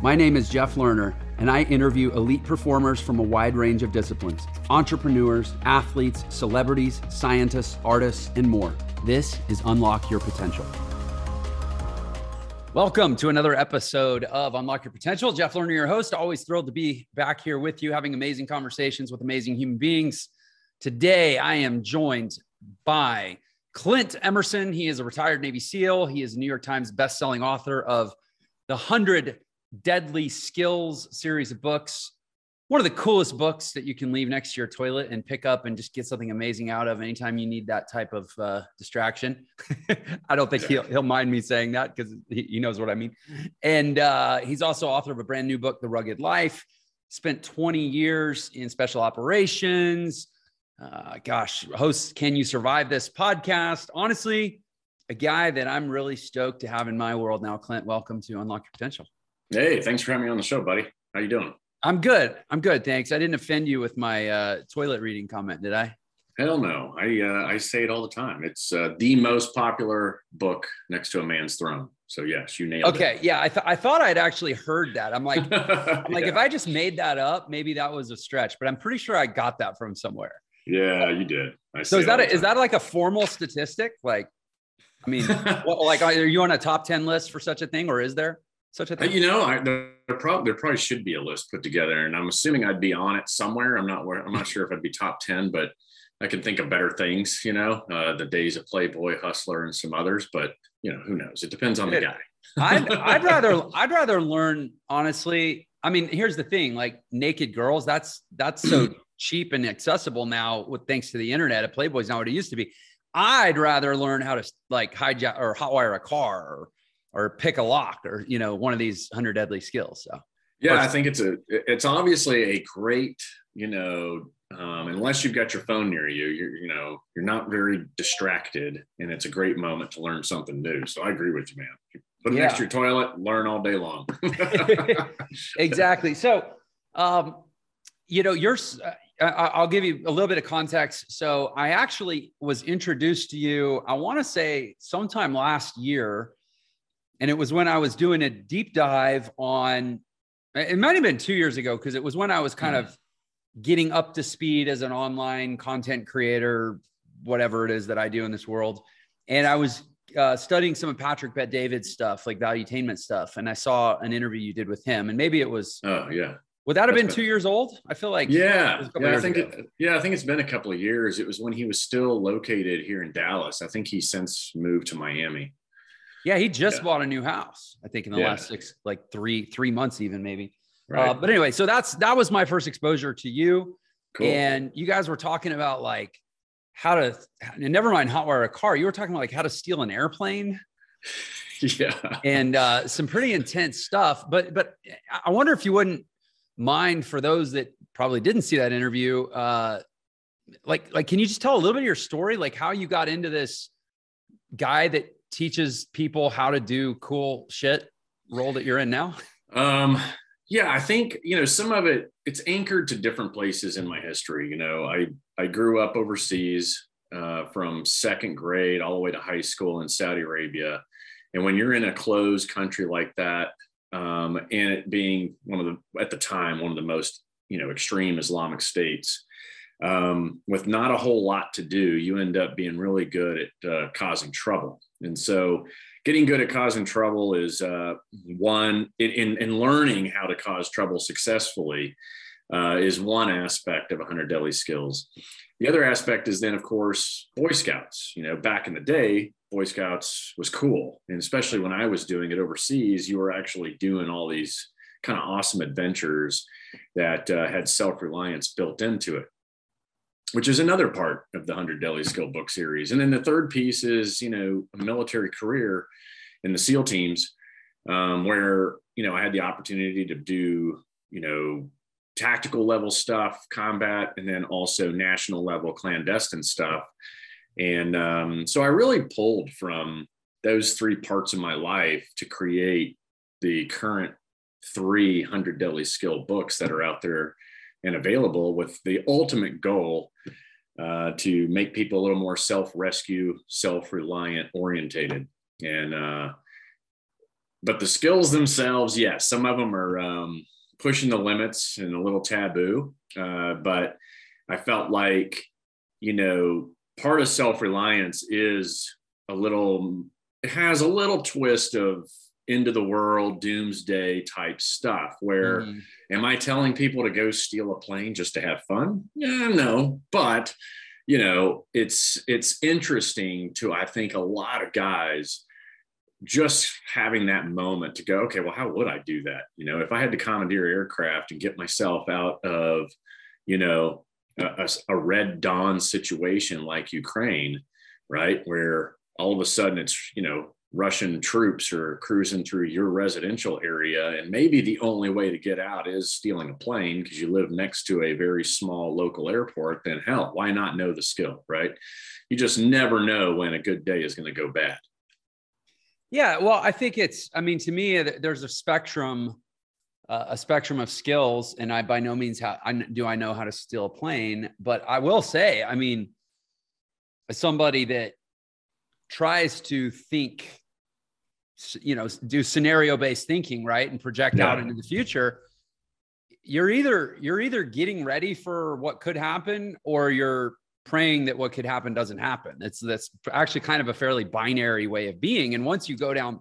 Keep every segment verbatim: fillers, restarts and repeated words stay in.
My name is Jeff Lerner, and I interview elite performers from a wide range of disciplines: entrepreneurs, athletes, celebrities, scientists, artists, and more. This is Unlock Your Potential. Welcome to another episode of Unlock Your Potential. Jeff Lerner, your host. Always thrilled to be back here with you, having amazing conversations with amazing human beings. Today, I am joined by Clint Emerson. He is a retired Navy SEAL. He is a New York Times bestselling author of the one hundred Deadly Skills series of books. One of the coolest books that you can leave next to your toilet and pick up and just get something amazing out of anytime you need that type of uh, distraction. I don't think he'll, he'll mind me saying that because he, he knows what I mean. And uh, he's also author of a brand new book, The Rugged Life. Spent twenty years in special operations. Uh, gosh, hosts Can You Survive This podcast. Honestly, a guy that I'm really stoked to have in my world now. Clint, welcome to Unlock Your Potential. Hey, thanks for having me on the show, buddy. How you doing? I'm good. I'm good. Thanks. I didn't offend you with my uh, toilet reading comment, did I? Hell no. I uh, I say it all the time. It's uh, the most popular book next to A Man's Throne. So yes, you nailed okay, it. Okay. Yeah. I, th- I thought I'd actually heard that. I'm like, I'm like, yeah. if I just made that up, maybe that was a stretch, but I'm pretty sure I got that from somewhere. Yeah, you did. I so is that, a, is that like a formal statistic? Like, I mean, well, like, are you on a top ten list for such a thing, or is there such a thing? You know, I, there, probably, there probably should be a list put together, and I'm assuming I'd be on it somewhere. I'm not I'm not sure if I'd be top ten, but I can think of better things, you know, uh, the days of Playboy, Hustler, and some others. But, you know, who knows? It depends on the guy. I'd, I'd rather I'd rather learn, honestly. I mean, here's the thing, like naked girls, that's that's so cheap and accessible now with thanks to the internet. At Playboy's not what it used to be. I'd rather learn how to like hijack or hotwire a car or or pick a lock or, you know, one of these one hundred deadly skills. So, yeah, I think it's a, it's obviously a great, you know, um, unless you've got your phone near you, you're, you know, you're not very distracted, and it's a great moment to learn something new. So I agree with you, man. Put it yeah. next to your toilet, learn all day long. Exactly. So, um, you know, you're, uh, I'll give you a little bit of context. So I actually was introduced to you, I want to say sometime last year. And it was when I was doing a deep dive on, it might have been two years ago, because it was when I was kind mm. of getting up to speed as an online content creator, whatever it is that I do in this world. And I was uh, studying some of Patrick Bet-David's stuff, like valuetainment stuff. And I saw an interview you did with him, and maybe it was, oh yeah. Would that have That's been two years old? I feel like, yeah, yeah I think it, yeah, I think it's been a couple of years. It was when he was still located here in Dallas. I think he's since moved to Miami. Yeah, he just yeah. bought a new house, I think in the yeah. last six, like three, three months even maybe. Right. Uh, but anyway, so that's, that was my first exposure to you. Cool. And you guys were talking about like how to, never mind hotwire a car. You were talking about like how to steal an airplane. Yeah. And uh, some pretty intense stuff. But, but I wonder if you wouldn't mind, for those that probably didn't see that interview, uh, like, like, can you just tell a little bit of your story? Like how you got into this guy that teaches people how to do cool shit role that you're in now? Um, yeah, I think, you know, some of it, it's anchored to different places in my history. You know, I, I grew up overseas uh, from second grade all the way to high school in Saudi Arabia. And when you're in a closed country like that, um, and it being one of the, at the time, one of the most, you know, extreme Islamic states, um, with not a whole lot to do, you end up being really good at uh, causing trouble. And so getting good at causing trouble is uh, one, in, in learning how to cause trouble successfully uh, is one aspect of one hundred Deadly Skills. The other aspect is then, of course, Boy Scouts. You know, back in the day, Boy Scouts was cool. And especially when I was doing it overseas, you were actually doing all these kind of awesome adventures that uh, had self-reliance built into it, which is another part of the one hundred Deadly Skill book series. And then the third piece is, you know, a military career in the SEAL teams, um, where, you know, I had the opportunity to do, you know, tactical level stuff, combat, and then also national level clandestine stuff. And um, so I really pulled from those three parts of my life to create the current three one hundred Deadly Skill books that are out there and available, with the ultimate goal uh, to make people a little more self-rescue, self-reliant orientated. And uh, but the skills themselves, yes, some of them are um, pushing the limits and a little taboo. Uh, but I felt like, you know, part of self-reliance is a little, it has a little twist of into the world doomsday type stuff where mm-hmm. am I telling people to go steal a plane just to have fun? Yeah, no, but you know, it's, it's interesting to, I think, a lot of guys just having that moment to go, okay, well, how would I do that? You know, if I had to commandeer aircraft and get myself out of, you know, a, a Red Dawn situation like Ukraine, right? Where all of a sudden it's, you know, Russian troops are cruising through your residential area. And maybe the only way to get out is stealing a plane because you live next to a very small local airport, then hell, why not know the skill, right? You just never know when a good day is going to go bad. Yeah. Well, I think it's, I mean, to me, there's a spectrum, uh, a spectrum of skills. And I, by no means how I, do I know how to steal a plane, but I will say, I mean, as somebody that tries to think, you know, do scenario-based thinking, right? And project yeah. out into the future. You're either, you're either getting ready for what could happen or you're praying that what could happen doesn't happen. It's, that's actually kind of a fairly binary way of being. And once you go down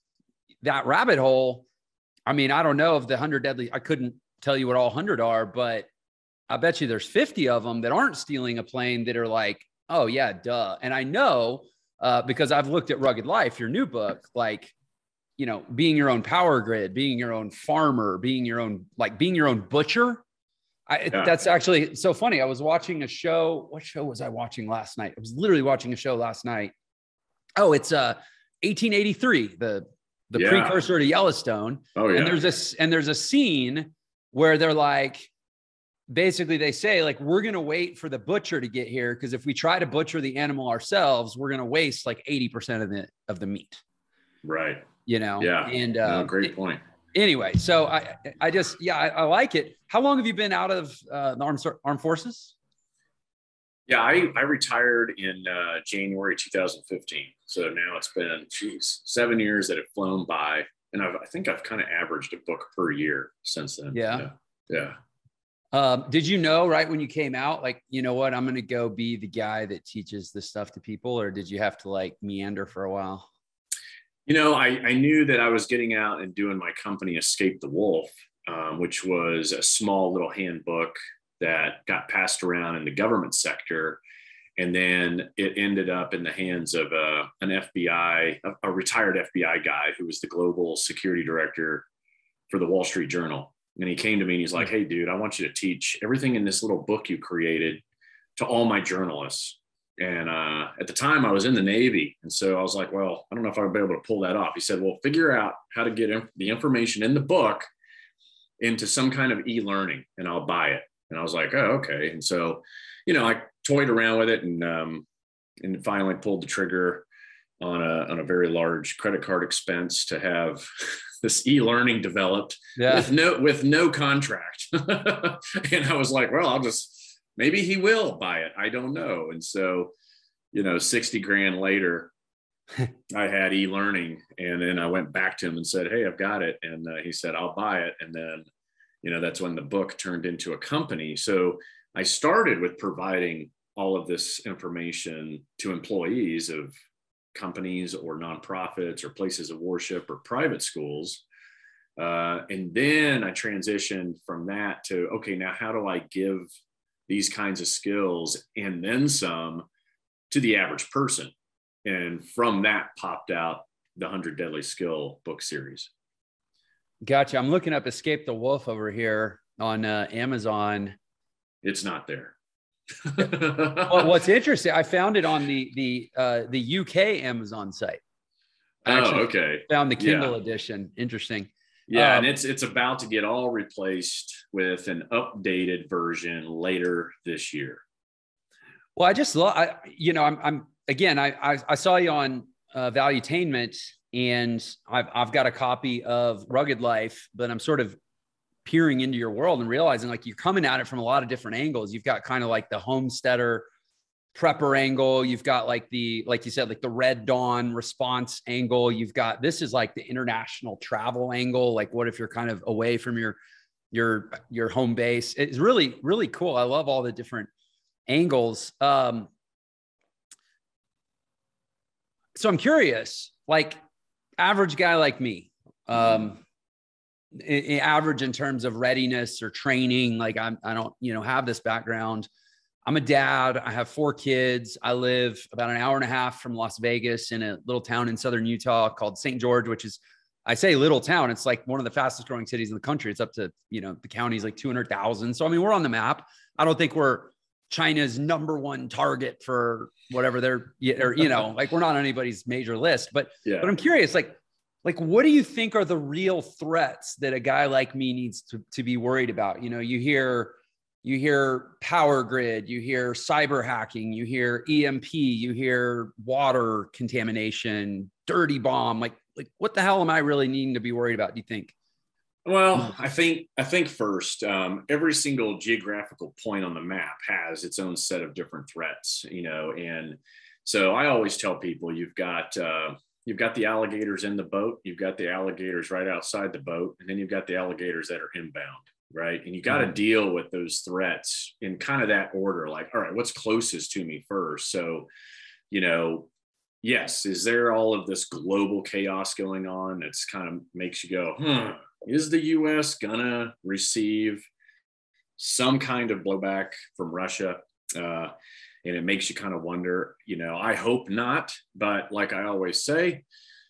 that rabbit hole, I mean, I don't know if the hundred deadly, I couldn't tell you what all hundred are, but I bet you there's fifty of them that aren't stealing a plane that are like, oh yeah, duh. And I know, Uh, because I've looked at Rugged Life, your new book, like, you know, being your own power grid, being your own farmer, being your own, like being your own butcher. I, yeah. That's actually so funny. I was watching a show. What show was I watching last night? I was literally watching a show last night. Oh, it's uh, eighteen eighty-three, the, the yeah. precursor to Yellowstone. Oh, yeah. And there's a, and there's a scene where they're like, basically they say like, we're going to wait for the butcher to get here. Cause if we try to butcher the animal ourselves, we're going to waste like eighty percent of the, of the meat. Right. You know? Yeah. And, uh, no, great point. Anyway. So I, I just, yeah, I, I like it. How long have you been out of uh, the armed, armed forces? Yeah. I, I retired in uh, January, two thousand fifteen. So now it's been, geez, seven years that have flown by. And I've, I think I've kind of averaged a book per year since then. Yeah. Yeah. yeah. Um, did you know right when you came out, like, you know what, I'm going to go be the guy that teaches this stuff to people, or did you have to like meander for a while? You know, I, I knew that I was getting out and doing my company, Escape the Wolf, um, which was a small little handbook that got passed around in the government sector. And then it ended up in the hands of uh, an F B I, a, a retired F B I guy who was the global security director for the Wall Street Journal. And he came to me and he's like, hey, dude, I want you to teach everything in this little book you created to all my journalists. And uh, at the time I was in the Navy. And so I was like, well, I don't know if I'll be able to pull that off. He said, well, figure out how to get inf- the information in the book into some kind of e-learning and I'll buy it. And I was like, oh, okay. And so, you know, I toyed around with it and, um, and finally pulled the trigger on a, on a very large credit card expense to have this e-learning developed yeah. with no, with no contract. And I was like, well, I'll just, maybe he will buy it. I don't know. And so, you know, sixty grand later, I had e-learning. And then I went back to him and said, hey, I've got it. And uh, he said, I'll buy it. And then, you know, that's when the book turned into a company. So I started with providing all of this information to employees of companies or nonprofits or places of worship or private schools. Uh, and then I transitioned from that to, okay, now how do I give these kinds of skills and then some to the average person? And from that popped out the one hundred Deadly Skill book series. Gotcha. I'm looking up Escape the Wolf over here on uh, Amazon. It's not there. Well, what's interesting, I found it on the the uh, the U K Amazon site. I oh, okay. Found the Kindle yeah. edition. Interesting. Yeah, um, and it's it's about to get all replaced with an updated version later this year. Well, I just love, I, you know, I'm I'm again, I I, I saw you on uh, Valuetainment, and I've I've got a copy of Rugged Life, but I'm sort of peering into your world and realizing like you're coming at it from a lot of different angles. You've got kind of like the homesteader prepper angle. You've got like the, like you said, like the Red Dawn response angle. You've got, this is like the international travel angle. Like what if you're kind of away from your, your, your home base? It's really, really cool. I love all the different angles. Um, so I'm curious, like average guy like me, um, average in terms of readiness or training. Like I'm, I don't, you know, have this background. I'm a dad. I have four kids. I live about an hour and a half from Las Vegas in a little town in southern Utah called Saint George, which is, I say little town. It's like one of the fastest growing cities in the country. It's up to, you know, the county's like two hundred thousand. So, I mean, we're on the map. I don't think we're China's number one target for whatever they're, or, you know, like we're not on anybody's major list, but, yeah. but I'm curious, like, like, what do you think are the real threats that a guy like me needs to, to be worried about? You know, you hear, You hear power grid, you hear cyber hacking, you hear E M P, you hear water contamination, dirty bomb. Like, like what the hell am I really needing to be worried about, do you think? Well, I think, I think first, um, every single geographical point on the map has its own set of different threats, you know? And so I always tell people you've got, uh, you've got the alligators in the boat, you've got the alligators right outside the boat, and then you've got the alligators that are inbound. Right. And you got to mm-hmm. deal with those threats in kind of that order, like, all right, what's closest to me first? So, you know, yes, is there all of this global chaos going on that's kind of makes you go, hmm, is the U S gonna receive some kind of blowback from Russia? Uh, and it makes you kind of wonder, you know, I hope not. But like I always say,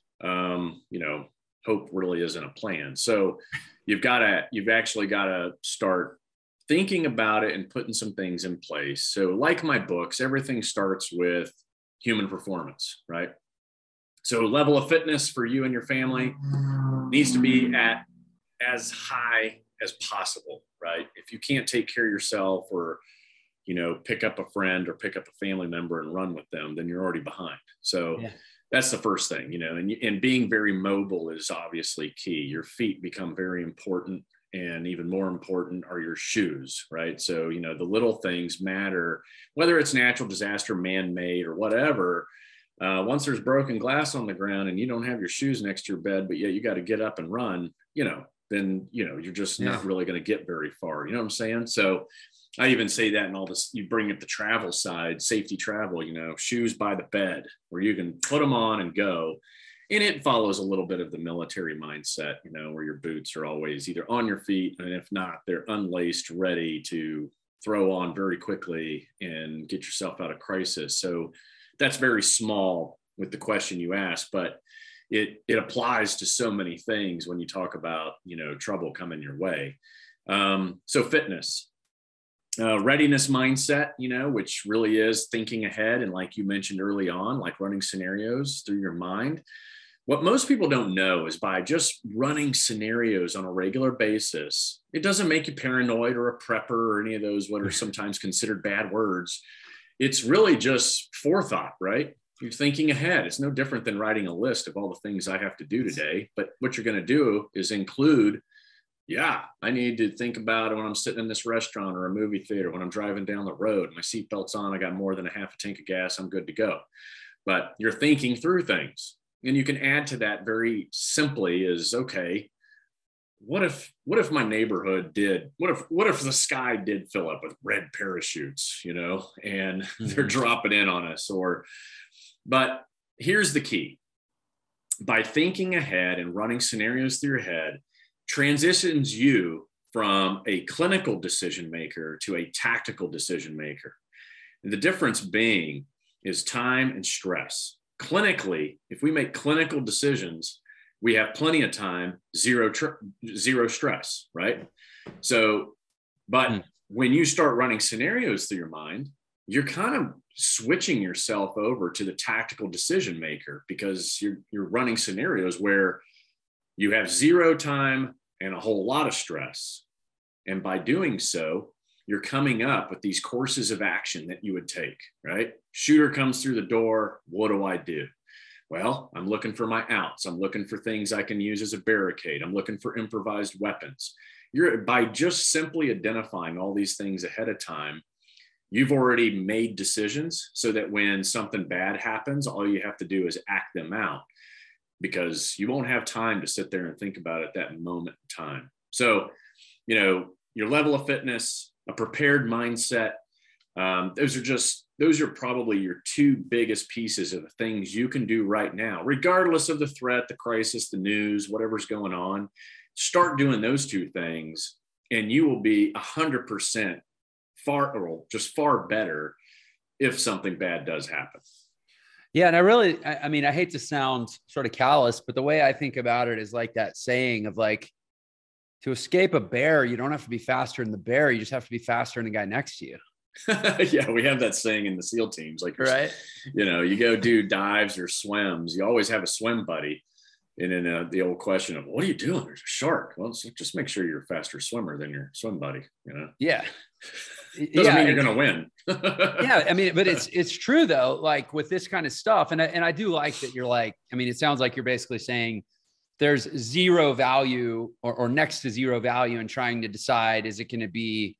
um, you know, hope really isn't a plan. So you've got to, you've actually got to start thinking about it and putting some things in place. So like my books, everything starts with human performance, right? So level of fitness for you and your family needs to be at as high as possible, right? If you can't take care of yourself or, you know, pick up a friend or pick up a family member and run with them, then you're already behind. So yeah. That's the first thing, you know, and, and being very mobile is obviously key. Your feet become very important, and even more important are your shoes, right? So, you know, the little things matter, whether it's natural disaster, man-made or whatever. Uh, once there's broken glass on the ground and you don't have your shoes next to your bed, but yet you got to get up and run, you know, then, you know, you're just yeah. not really going to get very far. You know what I'm saying? So I even say that in all this, you bring up the travel side, safety travel, you know, shoes by the bed where you can put them on and go. And it follows a little bit of the military mindset, you know, where your boots are always either on your feet, and if not, they're unlaced, ready to throw on very quickly and get yourself out of crisis. So that's very small with the question you asked, but it, it applies to so many things when you talk about, you know, trouble coming your way. Um, so fitness. Uh, readiness mindset, you know, which really is thinking ahead. And like you mentioned early on, like running scenarios through your mind. What most people don't know is by just running scenarios on a regular basis, it doesn't make you paranoid or a prepper or any of those what are sometimes considered bad words. It's really just forethought, right? You're thinking ahead. It's no different than writing a list of all the things I have to do today. But what you're going to do is include, yeah, I need to think about it when I'm sitting in this restaurant or a movie theater, when I'm driving down the road, my seatbelt's on, I got more than a half a tank of gas, I'm good to go. But you're thinking through things. And you can add to that very simply is, okay, what if, what if my neighborhood did, what if, what if the sky did fill up with red parachutes, you know, and mm-hmm. they're dropping in on us? Or, but here's the key. By thinking ahead and running scenarios through your head, transitions you from a clinical decision maker to a tactical decision maker. And the difference being is time and stress. Clinically, if we make clinical decisions, we have plenty of time, zero, tr- zero stress, right? So, but mm. when you start running scenarios through your mind, you're kind of switching yourself over to the tactical decision maker, because you're, you're running scenarios where you have zero time and a whole lot of stress. And by doing so, you're coming up with these courses of action that you would take, right? Shooter comes through the door. What do I do? Well, I'm looking for my outs. I'm looking for things I can use as a barricade. I'm looking for improvised weapons. You're by just simply identifying all these things ahead of time, you've already made decisions so that when something bad happens, all you have to do is act them out, because you won't have time to sit there and think about it at that moment in time. So, you know, your level of fitness, a prepared mindset, um, those are just, those are probably your two biggest pieces of the things you can do right now, regardless of the threat, the crisis, the news, whatever's going on. Start doing those two things and you will be a hundred percent far, or just far better if something bad does happen. Yeah. And I really, I, I mean, I hate to sound sort of callous, but the way I think about it is like that saying of like, to escape a bear, you don't have to be faster than the bear. You just have to be faster than the guy next to you. Yeah, we have that saying in the SEAL teams, like, right, you know, you go do dives or swims, you always have a swim buddy. And then uh, the old question of, what are you doing? There's a shark. Well, just make sure you're a faster swimmer than your swim buddy, you know? Yeah. Doesn't yeah, mean you're going to win. Yeah. I mean, but it's, it's true though, like with this kind of stuff. And I, and I do like that you're like, I mean, it sounds like you're basically saying there's zero value or, or next to zero value in trying to decide, is it going to be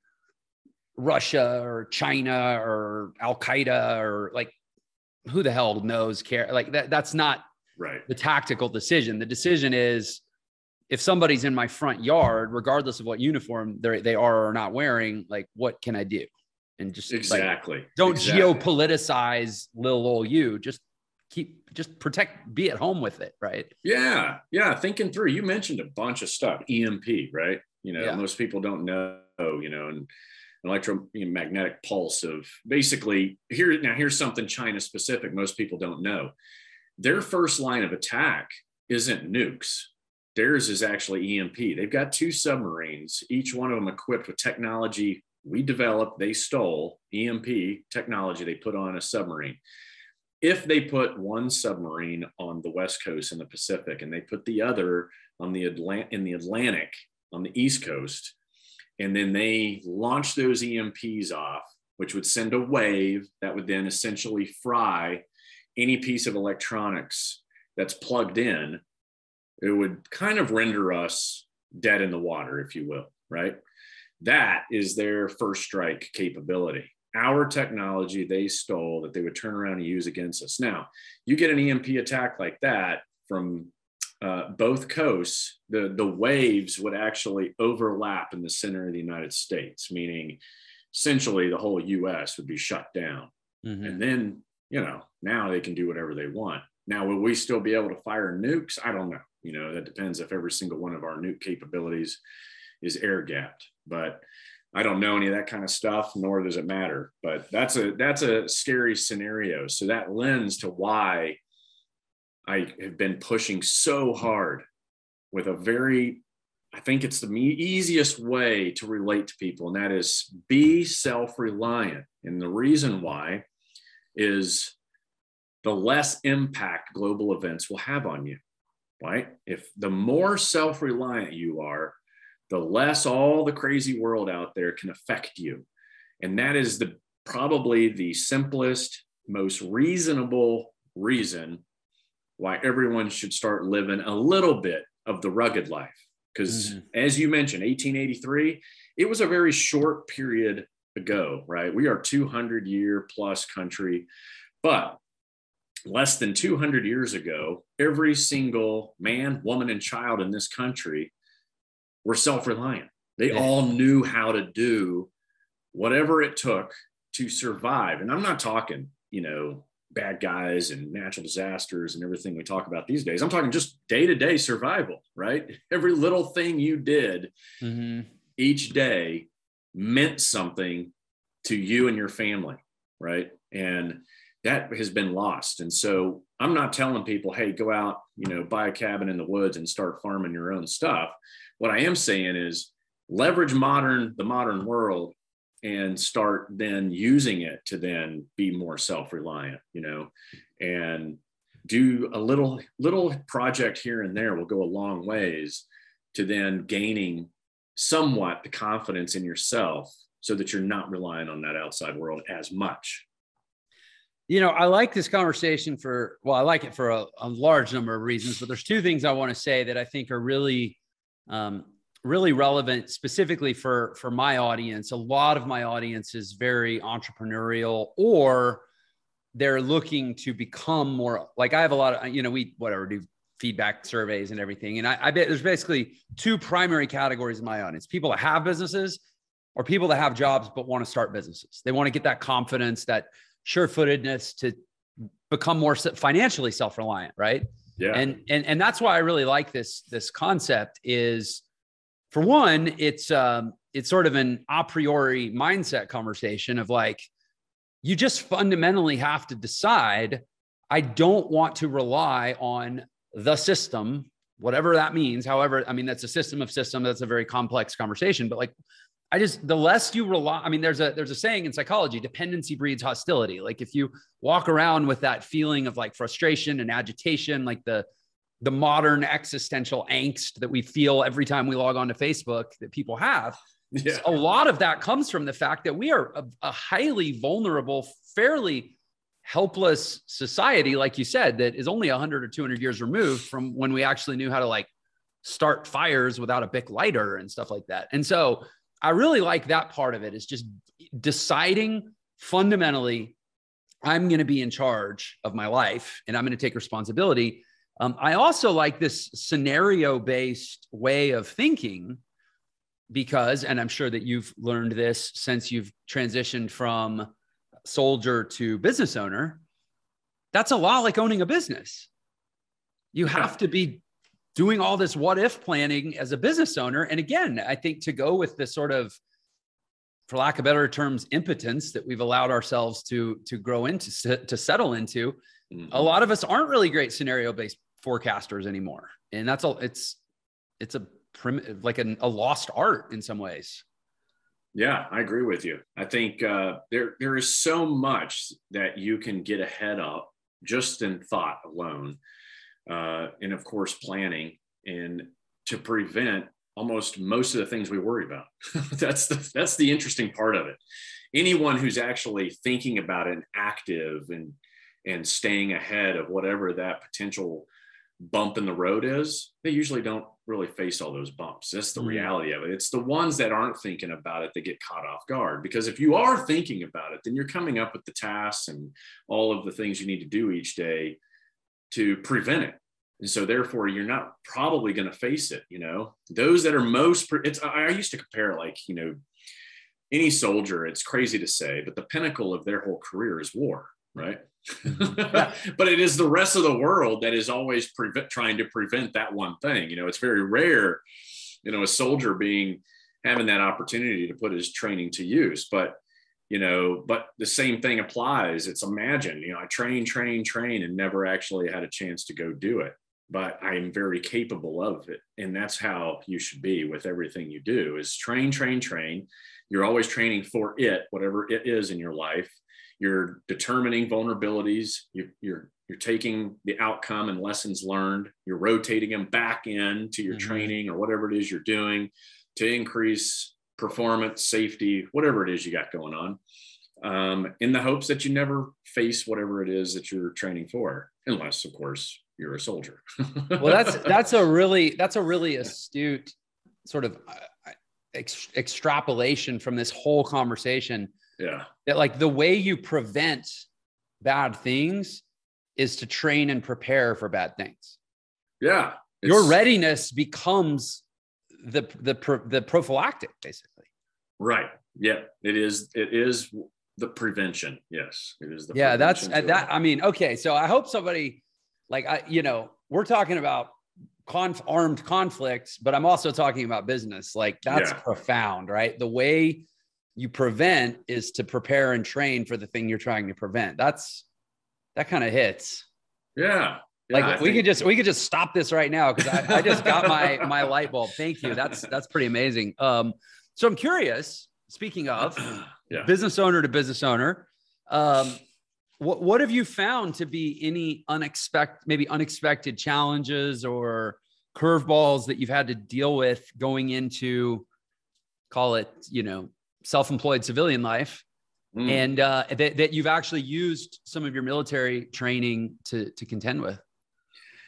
Russia or China or Al Qaeda or like, who the hell knows care? Like that, that's not right. The tactical decision. The decision is, if somebody's in my front yard, regardless of what uniform they they are or not wearing, like, what can I do? And just exactly like, don't exactly. geopoliticize little old you. Just keep, just protect, be at home with it. Right. Yeah. Yeah. Thinking through, you mentioned a bunch of stuff, E M P, right? You know, yeah. Most people don't know, you know, and electromagnetic pulse of basically here. Now here's something China specific. Most people don't know. Their first line of attack isn't nukes. Theirs is actually E M P. They've got two submarines, each one of them equipped with technology we developed, they stole, E M P technology they put on a submarine. If they put one submarine on the West Coast in the Pacific and they put the other on the Atlant- in the Atlantic on the East Coast, and then they launch those E M Ps off, which would send a wave that would then essentially fry any piece of electronics that's plugged in, it would kind of render us dead in the water, if you will, right? That is their first strike capability. Our technology they stole that they would turn around and use against us. Now, you get an E M P attack like that from uh, both coasts, the, the waves would actually overlap in the center of the United States, meaning essentially the whole U S would be shut down. Mm-hmm. And then, you know, now they can do whatever they want. Now, will we still be able to fire nukes? I don't know. You know, that depends if every single one of our nuke capabilities is air gapped, but I don't know any of that kind of stuff, nor does it matter. But that's a, that's a scary scenario. So that lends to why I have been pushing so hard with a very, I think it's the easiest way to relate to people, and that is be self-reliant. And the reason why is the less impact global events will have on you, right? If the more self-reliant you are, the less all the crazy world out there can affect you. And that is the probably the simplest, most reasonable reason why everyone should start living a little bit of the rugged life. Because mm-hmm. as you mentioned, eighteen eighty-three, it was a very short period ago, right? We are two hundred year plus country, but less than two hundred years ago, every single man, woman, and child in this country were self-reliant. They yeah. all knew how to do whatever it took to survive. And I'm not talking, you know, bad guys and natural disasters and everything we talk about these days. I'm talking just day-to-day survival, right? Every little thing you did mm-hmm. each day meant something to you and your family, right? And that has been lost. And so I'm not telling people, hey, go out, you know, buy a cabin in the woods and start farming your own stuff. What I am saying is leverage modern, the modern world, and start then using it to then be more self-reliant, you know, and do a little, little project here and there will go a long ways to then gaining somewhat the confidence in yourself so that you're not relying on that outside world as much. You know, I like this conversation for, well, I like it for a, a large number of reasons, but there's two things I want to say that I think are really um, really relevant specifically for, for my audience. A lot of my audience is very entrepreneurial, or they're looking to become more like, I have a lot of, you know, we, whatever, do feedback surveys and everything. And I, I bet there's basically two primary categories in my audience: people that have businesses, or people that have jobs, but want to start businesses. They want to get that confidence, that sure-footedness to become more financially self-reliant. Right. Yeah. And, and, and that's why I really like this, this concept is, for one, it's, um, it's sort of an a priori mindset conversation of like, you just fundamentally have to decide, I don't want to rely on the system, whatever that means. However, I mean, that's a system of system. That's a very complex conversation, but like, I just, the less you rely, I mean, there's a, there's a saying in psychology, dependency breeds hostility. Like if you walk around with that feeling of like frustration and agitation, like the, the modern existential angst that we feel every time we log on to Facebook that people have, yeah. a lot of that comes from the fact that we are a, a highly vulnerable, fairly helpless society, like you said, that is only one hundred or two hundred years removed from when we actually knew how to like start fires without a Bic lighter and stuff like that. And so I really like that part of it, is just deciding fundamentally, I'm going to be in charge of my life and I'm going to take responsibility. Um, I also like this scenario-based way of thinking because, and I'm sure that you've learned this since you've transitioned from soldier to business owner, that's a lot like owning a business. You have to be doing all this what if planning as a business owner. And again, I think to go with this sort of, for lack of better terms, impotence that we've allowed ourselves to, to grow into, to settle into, mm-hmm. a lot of us aren't really great scenario-based forecasters anymore. And that's all, it's, it's a primitive, like a, a lost art in some ways. Yeah, I agree with you. I think uh, there, there is so much that you can get ahead of just in thought alone. Uh, and of course, planning, and to prevent almost most of the things we worry about. that's the, that's the interesting part of it. Anyone who's actually thinking about it and active and, and staying ahead of whatever that potential bump in the road is, they usually don't really face all those bumps. That's the mm. reality of it. It's the ones that aren't thinking about it that get caught off guard, because if you are thinking about it, then you're coming up with the tasks and all of the things you need to do each day to prevent it. And so therefore you're not probably going to face it. You know, those that are most, it's, I used to compare like, you know, any soldier, it's crazy to say, but the pinnacle of their whole career is war, right? Yeah. But it is the rest of the world that is always prevent, trying to prevent that one thing. You know, it's very rare, you know, a soldier being, having that opportunity to put his training to use, but you know, but the same thing applies. It's imagine, you know, I train, train, train, and never actually had a chance to go do it, but I am very capable of it. And that's how you should be with everything you do, is train, train, train. You're always training for it, whatever it is in your life. You're determining vulnerabilities. You, you're, you're taking the outcome and lessons learned. You're rotating them back into your mm-hmm. training or whatever it is you're doing to increase performance, safety, whatever it is you got going on, um, in the hopes that you never face whatever it is that you're training for, unless, of course, you're a soldier. Well, that's that's a really that's a really astute sort of ex- extrapolation from this whole conversation. Yeah, that like the way you prevent bad things is to train and prepare for bad things. Yeah, your readiness becomes the the the prophylactic, basically. Right. Yeah, it is. It is the prevention. Yes, it is the yeah. That's that. that. I mean, okay. So I hope somebody like I, you know, we're talking about conf, armed conflicts, but I'm also talking about business. Like that's yeah. profound, right? The way you prevent is to prepare and train for the thing you're trying to prevent. That's that kind of hits. Yeah. Yeah, like I we think, could just we could just stop this right now because I, I just got my my light bulb. Thank you. That's that's pretty amazing. Um, so I'm curious. Speaking of yeah. business owner to business owner, um, what what have you found to be any unexpected, maybe unexpected challenges or curveballs that you've had to deal with going into, call it, you know, self-employed civilian life? Mm. And uh, that, that you've actually used some of your military training to to contend with?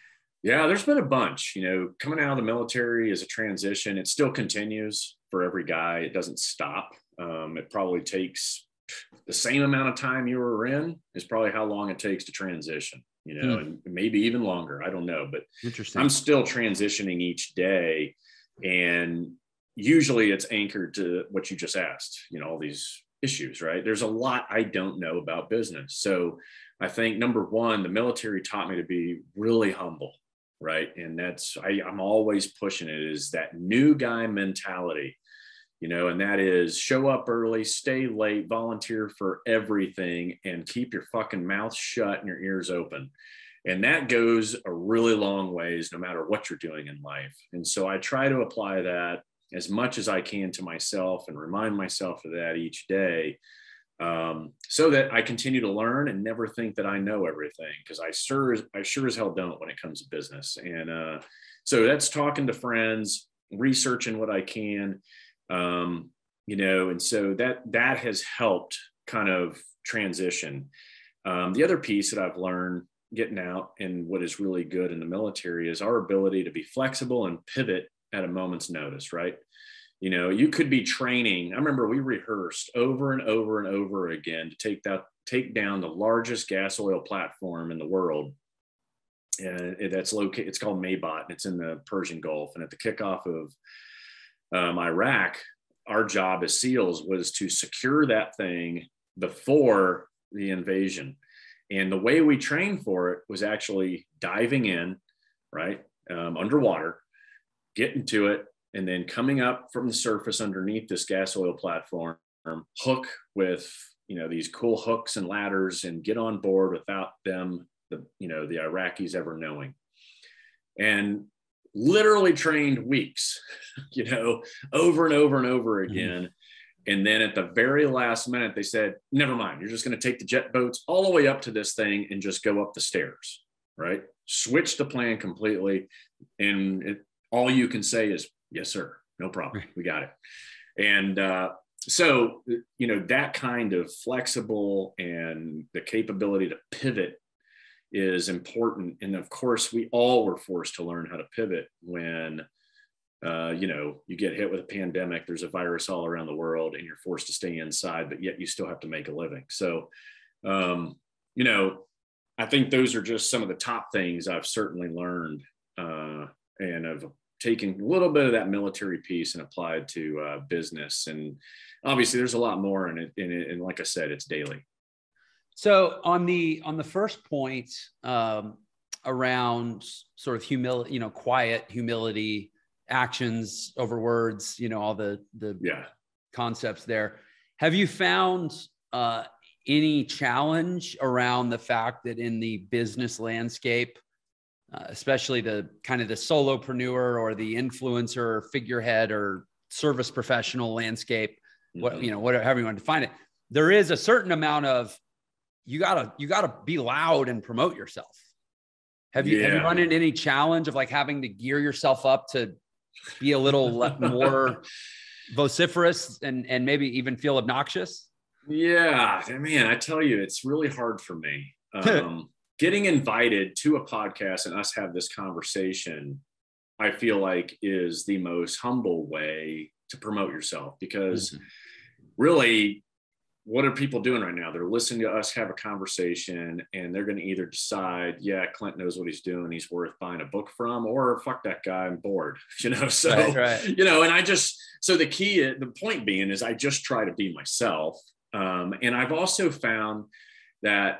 Yeah, there's been a bunch, you know, coming out of the military as a transition. It still continues for every guy. It doesn't stop. Um, it probably takes the same amount of time you were in is probably how long it takes to transition, you know, hmm. and maybe even longer. I don't know, but interesting. I'm still transitioning each day. And usually it's anchored to what you just asked, you know, all these issues, right? There's a lot I don't know about business. So I think number one, the military taught me to be really humble. Right. And that's, I, I'm always pushing it, is that new guy mentality, you know, and that is show up early, stay late, volunteer for everything, and keep your fucking mouth shut and your ears open. And that goes a really long ways, no matter what you're doing in life. And so I try to apply that as much as I can to myself and remind myself of that each day. Um, so that I continue to learn and never think that I know everything, because I sure, I sure as hell don't when it comes to business. And uh, so that's talking to friends, researching what I can, um, you know, and so that that has helped kind of transition. Um, the other piece that I've learned getting out and what is really good in the military is our ability to be flexible and pivot at a moment's notice, right? You know, you could be training. I remember we rehearsed over and over and over again to take that, take down the largest gas oil platform in the world. And that's located, it's called Maybot, and it's in the Persian Gulf. And at the kickoff of um, Iraq, our job as SEALs was to secure that thing before the invasion. And the way we trained for it was actually diving in, right, um, underwater, getting to it, and then coming up from the surface underneath this gas oil platform, hook with, you know, these cool hooks and ladders, and get on board without them, the, you know, the Iraqis ever knowing. And literally trained weeks, you know, over and over and over again. Mm-hmm. And then at the very last minute, they said, never mind, you're just going to take the jet boats all the way up to this thing and just go up the stairs, right? Switch the plan completely. And it, all you can say is, yes, sir. No problem. We got it. And uh, so, you know, that kind of flexible and the capability to pivot is important. And of course, we all were forced to learn how to pivot when, uh, you know, you get hit with a pandemic, there's a virus all around the world, and you're forced to stay inside, but yet you still have to make a living. So, um, you know, I think those are just some of the top things I've certainly learned, uh, and have taken a little bit of that military piece and applied to uh, business. And obviously there's a lot more in it, in it. And like I said, it's daily. So on the, on the first point, um, around sort of humility, you know, quiet humility, actions over words, you know, all the, the yeah. concepts there. Have you found uh, any challenge around the fact that in the business landscape, uh, especially the kind of the solopreneur or the influencer or figurehead or service professional landscape, mm-hmm. what, you know, whatever, however you want to define it, there is a certain amount of, you gotta, you gotta be loud and promote yourself. Have you, yeah. have you run into any challenge of like having to gear yourself up to be a little more vociferous and, and maybe even feel obnoxious? Yeah, man, I tell you, it's really hard for me. Um, getting invited to a podcast and us have this conversation, I feel like is the most humble way to promote yourself, because mm-hmm. really, what are people doing right now? They're listening to us have a conversation, and they're going to either decide, yeah, Clint knows what he's doing, he's worth buying a book from, or fuck that guy, I'm bored, you know? So, right, right. you know, and I just, so the key, the point being is I just try to be myself. Um, and I've also found that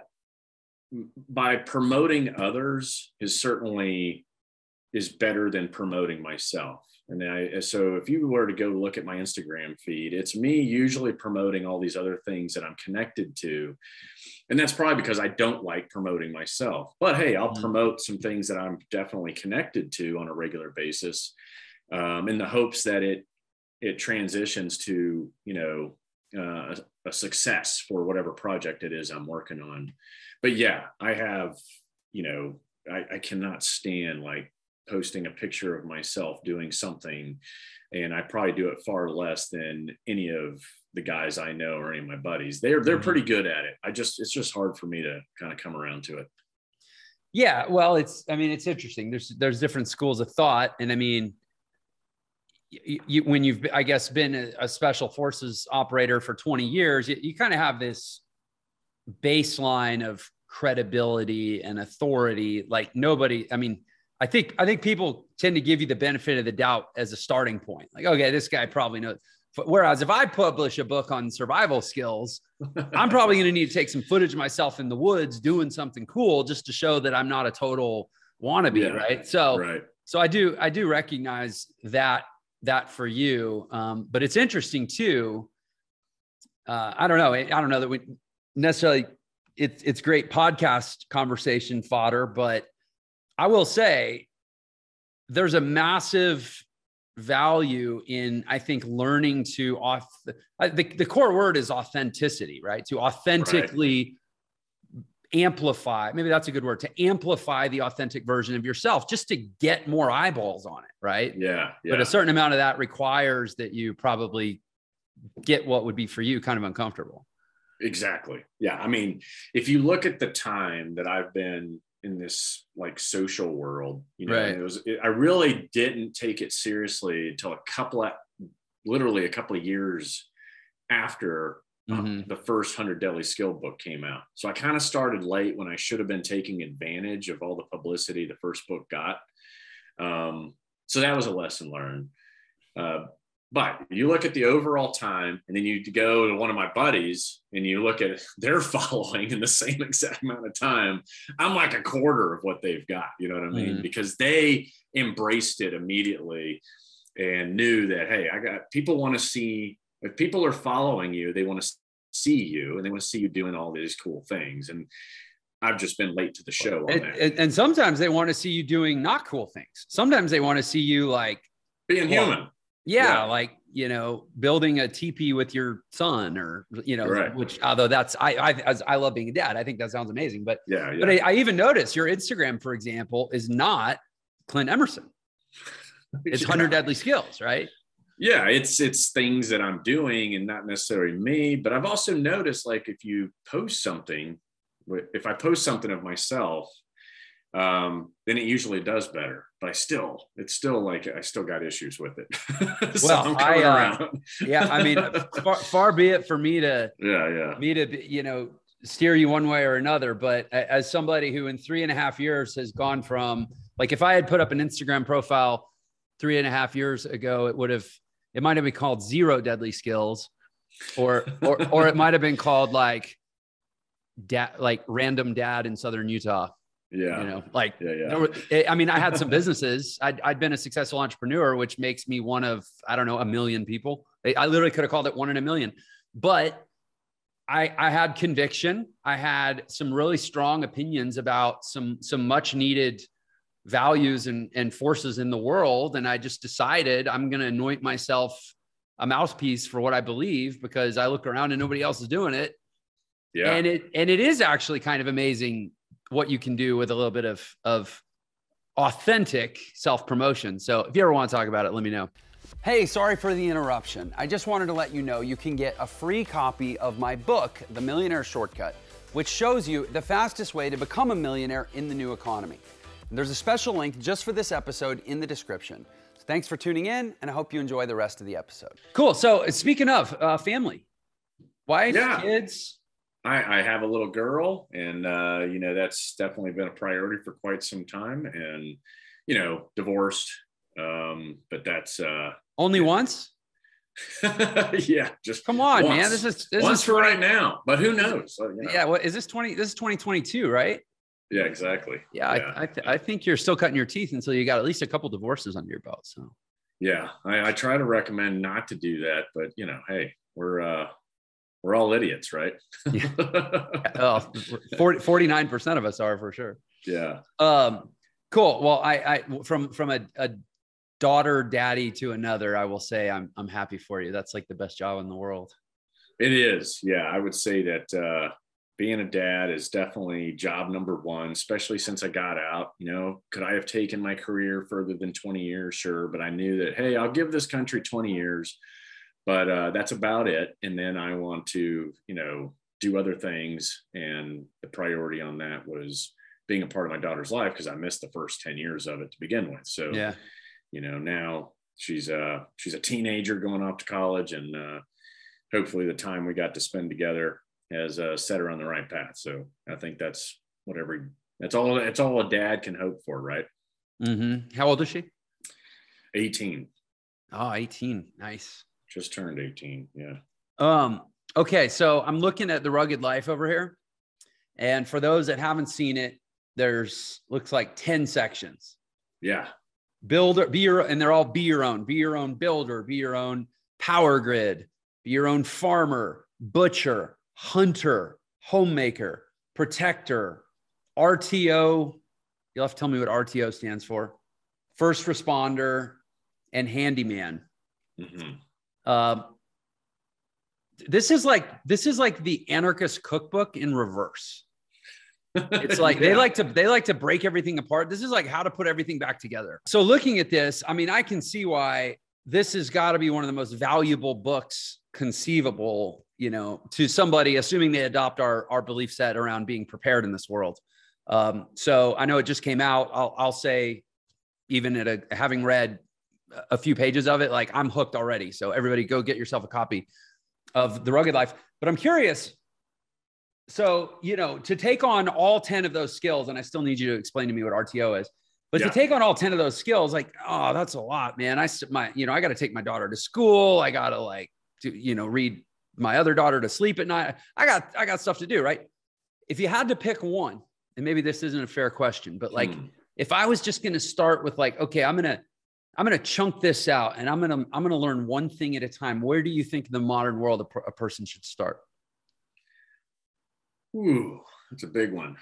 by promoting others is certainly is better than promoting myself. And I, so if you were to go look at my Instagram feed, it's me usually promoting all these other things that I'm connected to. And that's probably because I don't like promoting myself, but hey, I'll mm-hmm. promote some things that I'm definitely connected to on a regular basis, um, in the hopes that it, it transitions to, you know, uh, a success for whatever project it is I'm working on. But yeah, I have, you know, I, I cannot stand like posting a picture of myself doing something, and I probably do it far less than any of the guys I know or any of my buddies. They're they're pretty good at it. I just it's just hard for me to kind of come around to it. Yeah. Well, it's, I mean, it's interesting. There's, there's different schools of thought. And I mean, you, you when you've, I guess, been a, a special forces operator for twenty years, you, you kind of have this baseline of credibility and authority. Like nobody, I mean, I think, I think people tend to give you the benefit of the doubt as a starting point. Like, okay, this guy probably knows. Whereas if I publish a book on survival skills, I'm probably going to need to take some footage of myself in the woods doing something cool just to show that I'm not a total wannabe. Yeah, right. So, right. so I do, I do recognize that, that for you. Um, but it's interesting too. Uh, I don't know. I don't know that we necessarily, it's, it's great podcast conversation fodder, but I will say there's a massive value in, I think, learning to off the, the, the core word is authenticity, right? To authentically right. amplify, maybe that's a good word, to amplify the authentic version of yourself just to get more eyeballs on it. Right. Yeah, yeah. But a certain amount of that requires that you probably get what would be for you kind of uncomfortable. Exactly. Yeah. I mean, if you look at the time that I've been in this like social world, you know, right. it was, it, I really didn't take it seriously until a couple of, literally a couple of years after mm-hmm. uh, the first one hundred Deadly Skill book came out. So I kind of started late when I should have been taking advantage of all the publicity the first book got. Um, so that was a lesson learned. Uh, But you look at the overall time, and then you go to one of my buddies and you look at their following in the same exact amount of time. I'm like a quarter of what they've got, you know what I mean? Mm-hmm. Because they embraced it immediately and knew that, hey, I got people want to see, if people are following you, they want to see you and they want to see you doing all these cool things. And I've just been late to the show on and, that. And, and sometimes they want to see you doing not cool things. Sometimes they want to see you like being well, human. Yeah, yeah, like, you know, building a teepee with your son or, you know, right. which although that's, I, I, as I love being a dad. I think that sounds amazing. But, yeah, yeah. but I, I even noticed your Instagram, for example, is not Clint Emerson. It's yeah. one hundred Deadly Skills, right? Yeah, it's, it's things that I'm doing and not necessarily me. But I've also noticed, like, if you post something, if I post something of myself, um, then it usually does better. But I still, it's still like, I still got issues with it. So well, I, uh, yeah, I mean, far, far be it for me to, yeah, yeah, me to, you know, steer you one way or another. But as somebody who in three and a half years has gone from, like, if I had put up an Instagram profile three and a half years ago, it would have, it might have been called Zero Deadly Skills, or, or, or it might've been called like dad, like random dad in Southern Utah. Yeah. You know, like, yeah, yeah. There were, I mean, I had some businesses. I'd, I'd been a successful entrepreneur, which makes me one of, I don't know, a million people. I literally could have called it one in a million, but I, I had conviction. I had some really strong opinions about some, some much needed values and, and forces in the world. And I just decided I'm going to anoint myself a mouthpiece for what I believe, because I look around and nobody else is doing it. Yeah. And it, and it is actually kind of amazing what you can do with a little bit of, of authentic self-promotion. So if you ever want to talk about it, let me know. Hey, sorry for the interruption. I just wanted to let you know you can get a free copy of my book, The Millionaire Shortcut, which shows you the fastest way to become a millionaire in the new economy. And there's a special link just for this episode in the description. So thanks for tuning in, and I hope you enjoy the rest of the episode. Cool. So speaking of uh, family, wife, yeah. kids. I, I have a little girl, and, uh, you know, that's definitely been a priority for quite some time, and, you know, divorced. Um, but that's, uh, only yeah. once. yeah. Just come on, once. man. This is, this once is for right now, but who knows? You know. Yeah. What is this twenty, this is twenty twenty-two, right? Yeah, exactly. Yeah. yeah. I, I, th- I think you're still cutting your teeth until you got at least a couple divorces under your belt. So yeah, I, I try to recommend not to do that, but you know, hey, we're, uh, we're all idiots, right? yeah. Oh, forty, forty-nine percent of us are for sure. Yeah. Um, cool. Well, I, I, from, from a, a daughter daddy to another, I will say I'm, I'm happy for you. That's like the best job in the world. It is. Yeah. I would say that, uh, being a dad is definitely job number one, especially since I got out. You know, could I have taken my career further than twenty years? Sure. But I knew that, hey, I'll give this country twenty years. But uh, that's about it. And then I want to, you know, do other things. And the priority on that was being a part of my daughter's life because I missed the first ten years of it to begin with. So, yeah, you know, now she's uh she's a teenager going off to college, and uh, hopefully the time we got to spend together has uh, set her on the right path. So I think that's what every, that's all, that's all a dad can hope for, right? Mm-hmm. How old is she? eighteen. Oh, eighteen. Nice. Just turned eighteen. Yeah. Um, okay. So I'm looking at The Rugged Life over here. And for those that haven't seen it, there's looks like ten sections. Yeah. Builder, be your, and they're all be your own, be your own builder, be your own power grid, be your own farmer, butcher, hunter, homemaker, protector, R T O. You'll have to tell me what R T O stands for. First responder and handyman. Mm-hmm. Uh, this is like, this is like the anarchist cookbook in reverse. It's like, yeah. they like to, they like to break everything apart. This is like how to put everything back together. So looking at this, I mean, I can see why this has got to be one of the most valuable books conceivable, you know, to somebody, assuming they adopt our, our belief set around being prepared in this world. Um, so I know it just came out. I'll, I'll say, even at a, having read a few pages of it, like I'm hooked already. So everybody go get yourself a copy of The Rugged Life. But I'm curious. So, you know, to take on all ten of those skills, and I still need you to explain to me what R T O is, but yeah. to take on all ten of those skills, like, oh, that's a lot, man. I, my, you know, I got to take my daughter to school. I got to like, to, you know, read my other daughter to sleep at night. I got, I got stuff to do, right? If you had to pick one, and maybe this isn't a fair question, but like, hmm. if I was just going to start with like, okay, I'm going to, I'm going to chunk this out and I'm going to, I'm going to learn one thing at a time. Where do you think in the modern world a, a person should start? Ooh, that's a big one.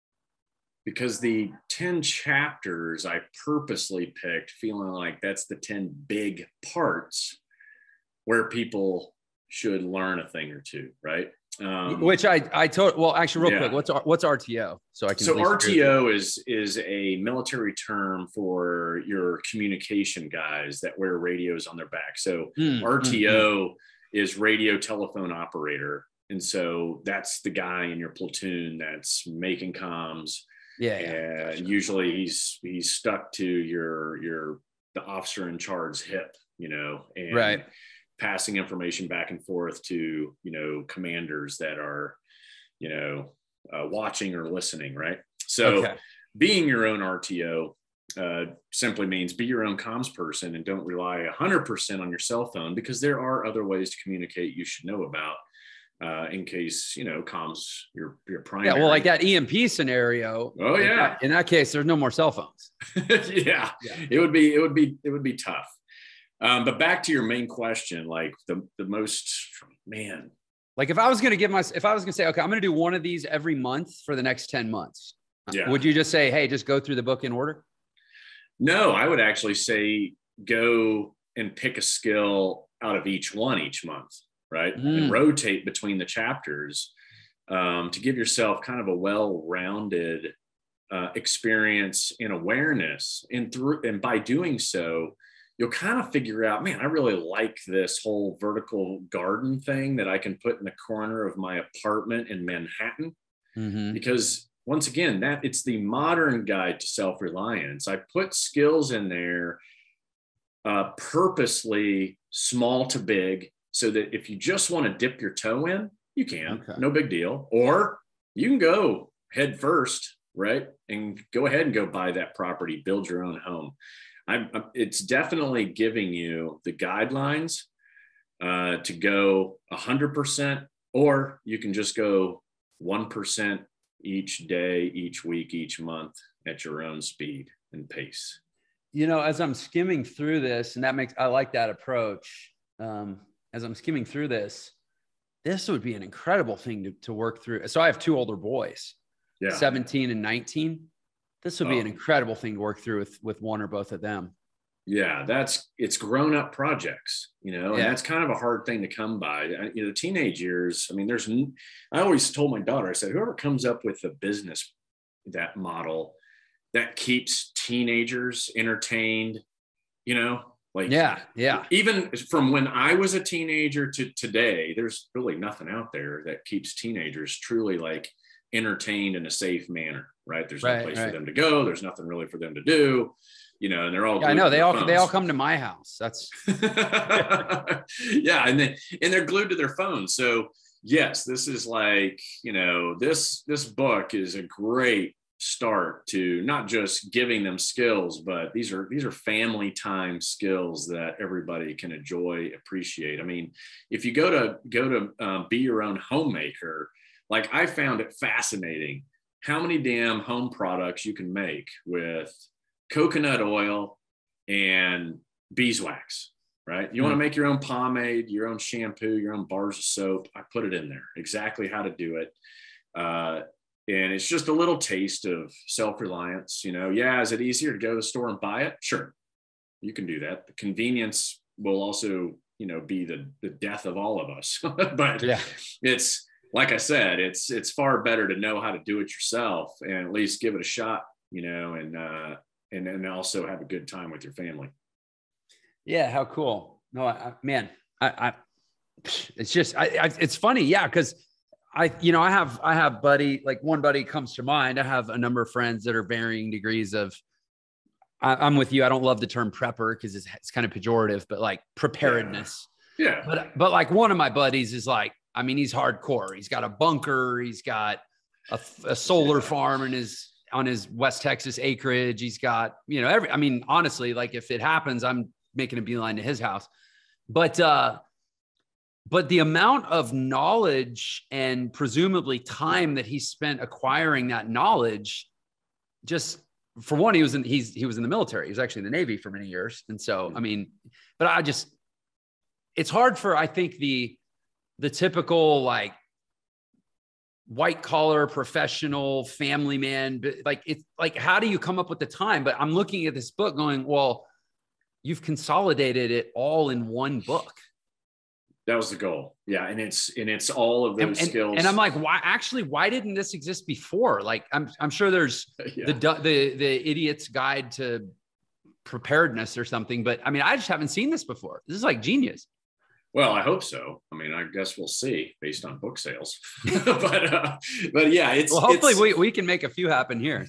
Because the ten chapters I purposely picked, feeling like that's the ten big parts where people should learn a thing or two, right? Um, Which I I told. Well, actually, real yeah. quick, what's what's R T O? So I can. So R T O is is a military term for your communication guys that wear radios on their back. So mm, R T O mm, mm. is radio telephone operator, and so that's the guy in your platoon that's making comms. Yeah, and yeah, gotcha. Usually he's he's stuck to your your the officer in charge hip, you know, and right. passing information back and forth to, you know, commanders that are, you know, uh, watching or listening, right? So okay. being your own R T O uh, simply means be your own comms person and don't rely one hundred percent on your cell phone, because there are other ways to communicate you should know about. Uh, in case, you know, comms your your primary. Yeah, well, like that E M P scenario. Oh yeah. In that, in that case, there's no more cell phones. yeah. yeah, it would be it would be it would be tough. Um, but back to your main question, like the the most man. Like if I was going to give my if I was going to say, okay, I'm going to do one of these every month for the next ten months. Yeah. Would you just say, hey, just go through the book in order? No, I would actually say go and pick a skill out of each one each month. Right. Mm. And rotate between the chapters um, to give yourself kind of a well-rounded uh, experience and awareness. And through, and by doing so, you'll kind of figure out, man, I really like this whole vertical garden thing that I can put in the corner of my apartment in Manhattan. Mm-hmm. Because once again, that it's the modern guide to self-reliance. I put skills in there uh, purposely small to big, so that if you just want to dip your toe in, you can, okay. No big deal. Or you can go head first, right? And go ahead and go buy that property, build your own home. I'm, it's definitely giving you the guidelines uh, to go one hundred percent, or you can just go one percent each day, each week, each month at your own speed and pace. You know, as I'm skimming through this, and that makes, I like that approach. Um, As I'm skimming through this, this would be an incredible thing to, to work through. So I have two older boys, yeah. seventeen and nineteen. This would be oh. an incredible thing to work through with, with one or both of them. Yeah, that's, it's grown up projects, you know, and yeah. that's kind of a hard thing to come by. You know, teenage years, I mean, there's, I always told my daughter, I said, whoever comes up with a business, that model that keeps teenagers entertained, you know, like, yeah, yeah. Even from when I was a teenager to today, there's really nothing out there that keeps teenagers truly like entertained in a safe manner, right? There's no Right, place right. for them to go. There's nothing really for them to do, you know, and they're all, Yeah, I glued know to they their all phones. they all come to my house. That's yeah, and then and they're glued to their phones. So yes, this is like, you know, this this book is a great start to not just giving them skills, but these are these are family time skills that everybody can enjoy, appreciate. I mean, if you go to go to um, be your own homemaker, like I found it fascinating how many damn home products you can make with coconut oil and beeswax, right? You mm-hmm. want to make your own pomade, your own shampoo, your own bars of soap. I put it in there, exactly how to do it. Uh, and it's just a little taste of self-reliance. You know, yeah, is it easier to go to the store and buy it? Sure, you can do that. The convenience will also, you know, be the, the death of all of us. But yeah, it's, like I said, it's it's far better to know how to do it yourself and at least give it a shot, you know, and uh, and then also have a good time with your family. Yeah, how cool! No, I, man, I, I, it's just, I, I it's funny, yeah, because I, you know, I have I have buddy, like one buddy comes to mind. I have a number of friends that are varying degrees of. I, I'm with you. I don't love the term prepper because it's, it's kind of pejorative, but like preparedness. Yeah. yeah. But but like one of my buddies is like, I mean, he's hardcore. He's got a bunker. He's got a, a solar yeah. farm in his on his West Texas acreage. He's got, you know, every. I mean, honestly, like if it happens, I'm making a beeline to his house. But uh, but the amount of knowledge and presumably time that he spent acquiring that knowledge, just for one, he was in he's he was in the military. He was actually in the Navy for many years, and so I mean, but I just it's hard for I think the the typical like white collar professional family man, but like it's like, how do you come up with the time? But I'm looking at this book going, well, you've consolidated it all in one book. That was the goal. Yeah. And it's, and it's all of those and, and, skills. And I'm like, why actually, why didn't this exist before? Like I'm, I'm sure there's yeah. the, the, the idiot's guide to preparedness or something, but I mean, I just haven't seen this before. This is like genius. Well, I hope so. I mean, I guess we'll see based on book sales. but uh, but yeah, it's well. Hopefully, it's, we, we can make a few happen here.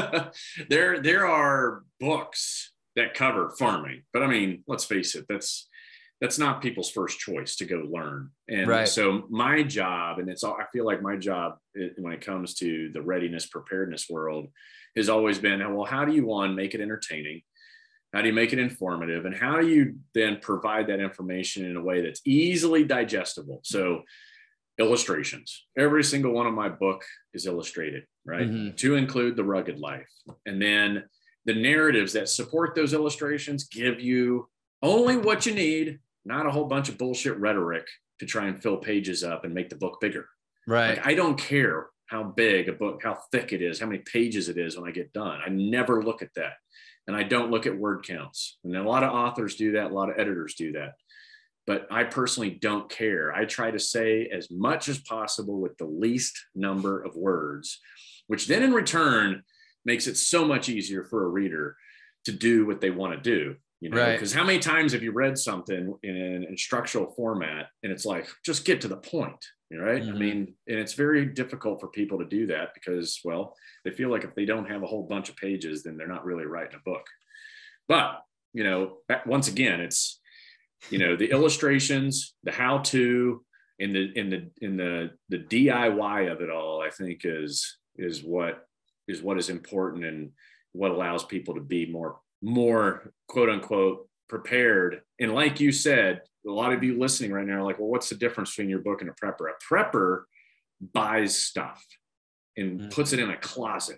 there there are books that cover farming, but I mean, let's face it, that's that's not people's first choice to go learn. And right. so my job, and it's all I feel like my job when it comes to the readiness preparedness world, has always been, well, how do you one make it entertaining? How do you make it informative? And how do you then provide that information in a way that's easily digestible? So illustrations, every single one of my book is illustrated, right? Mm-hmm. To include the rugged life. And then the narratives that support those illustrations give you only what you need, not a whole bunch of bullshit rhetoric to try and fill pages up and make the book bigger. Right. Like, I don't care how big a book, how thick it is, how many pages it is when I get done. I never look at that. And I don't look at word counts. And a lot of authors do that. A lot of editors do that. But I personally don't care. I try to say as much as possible with the least number of words, which then in return makes it so much easier for a reader to do what they want to do. You know, because right. how many times have you read something in an instructional format and it's like, just get to the point, right? Mm-hmm. I mean, and it's very difficult for people to do that because, well, they feel like if they don't have a whole bunch of pages, then they're not really writing a book. But, you know, once again, it's, you know, the illustrations, the how-to, and the in the in the the D I Y of it all, I think is is what is what is important and what allows people to be more more quote unquote prepared. And like you said, a lot of you listening right now are like, well, what's the difference between your book and a prepper? A prepper buys stuff and mm-hmm. puts it in a closet.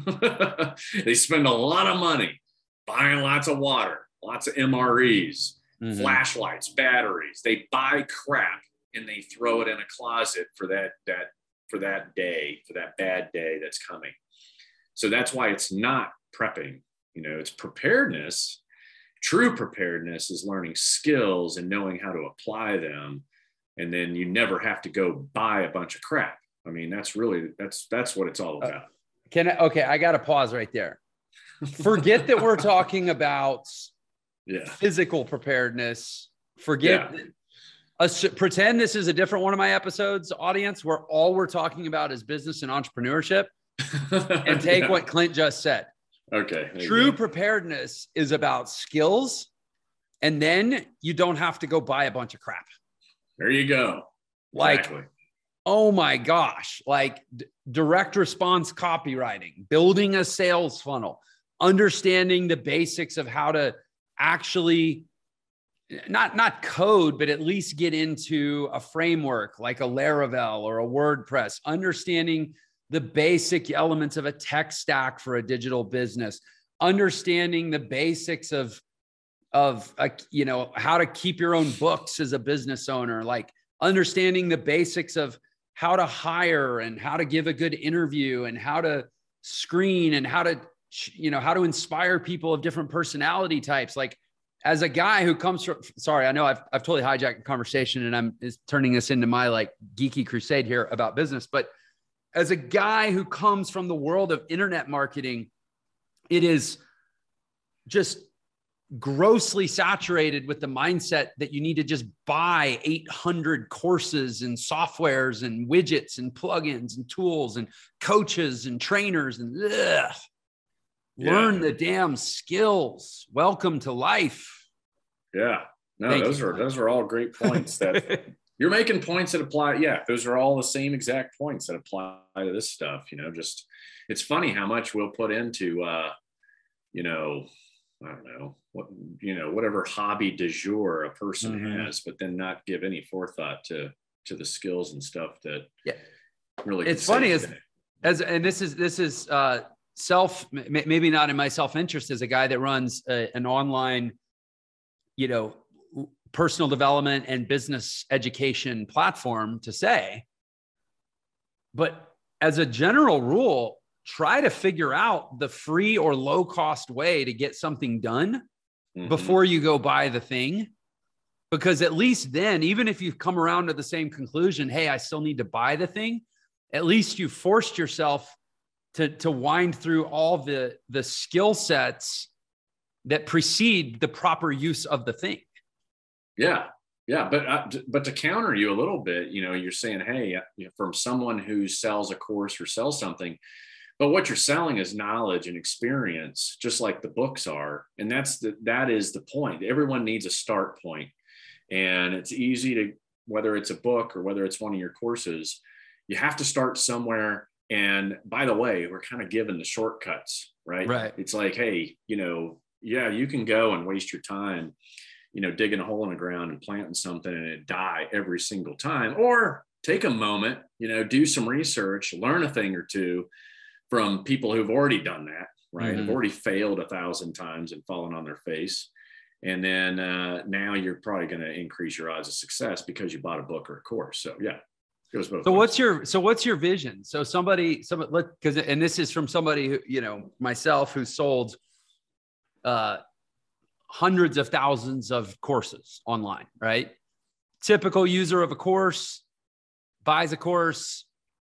They spend a lot of money buying lots of water, lots of M R Es, mm-hmm. flashlights, batteries. They buy crap and they throw it in a closet for that, that, for that day, for that bad day that's coming. So that's why it's not prepping. You know, it's preparedness. True preparedness is learning skills and knowing how to apply them. And then you never have to go buy a bunch of crap. I mean, that's really, that's, that's what it's all about. Uh, can I, okay. I got to pause right there. Forget that we're talking about yeah. physical preparedness. Forget, yeah. Assu- pretend this is a different one of my episodes, audience, where all we're talking about is business and entrepreneurship, and take yeah. what Clint just said. Okay. True preparedness is about skills, and then you don't have to go buy a bunch of crap. There you go. Like, exactly. Oh my gosh, like d- direct response copywriting, building a sales funnel, understanding the basics of how to actually not, not code, but at least get into a framework like a Laravel or a WordPress, understanding the basic elements of a tech stack for a digital business, understanding the basics of, of uh, you know, how to keep your own books as a business owner, like understanding the basics of how to hire and how to give a good interview and how to screen and how to, you know, how to inspire people of different personality types. Like, as a guy who comes from, sorry, I know I've, I've totally hijacked the conversation and I'm is turning this into my like geeky crusade here about business. But as a guy who comes from the world of internet marketing, it is just grossly saturated with the mindset that you need to just buy eight hundred courses and softwares and widgets and plugins and tools and coaches and trainers and ugh. Yeah. Learn the damn skills. Welcome to life. Yeah. No, Thank those you. are those are all great points that you're making points that apply. Yeah, those are all the same exact points that apply to this stuff. You know, just it's funny how much we'll put into uh, you know, I don't know, what you know, whatever hobby du jour a person Mhm. has, but then not give any forethought to to the skills and stuff that Yeah. really It's can funny save as the day. as and this is this is uh self m- maybe not in my self-interest as a guy that runs a, an online, you know, personal development and business education platform to say, but as a general rule, try to figure out the free or low cost way to get something done Mhm. before you go buy the thing. Because at least then, even if you've come around to the same conclusion, hey, I still need to buy the thing, at least you forced yourself to, to wind through all the, the skill sets that precede the proper use of the thing. Yeah. Yeah. But, uh, but to counter you a little bit, you know, you're saying, hey, you know, from someone who sells a course or sells something, but what you're selling is knowledge and experience, just like the books are. And that's the, that is the point. Everyone needs a start point. And it's easy to, whether it's a book or whether it's one of your courses, you have to start somewhere. And by the way, we're kind of given the shortcuts, right? Right. It's like, hey, you know, yeah, you can go and waste your time, you know, digging a hole in the ground and planting something and it die every single time, or take a moment, you know, do some research, learn a thing or two from people who've already done that, right? Mhm. Have already failed a thousand times and fallen on their face. And then uh, now you're probably going to increase your odds of success because you bought a book or a course. So yeah, it goes both So ways. what's your, so what's your vision? So somebody, some, look, cause, and this is from somebody who, you know, myself, who sold uh, hundreds of thousands of courses online, right? Typical user of a course buys a course,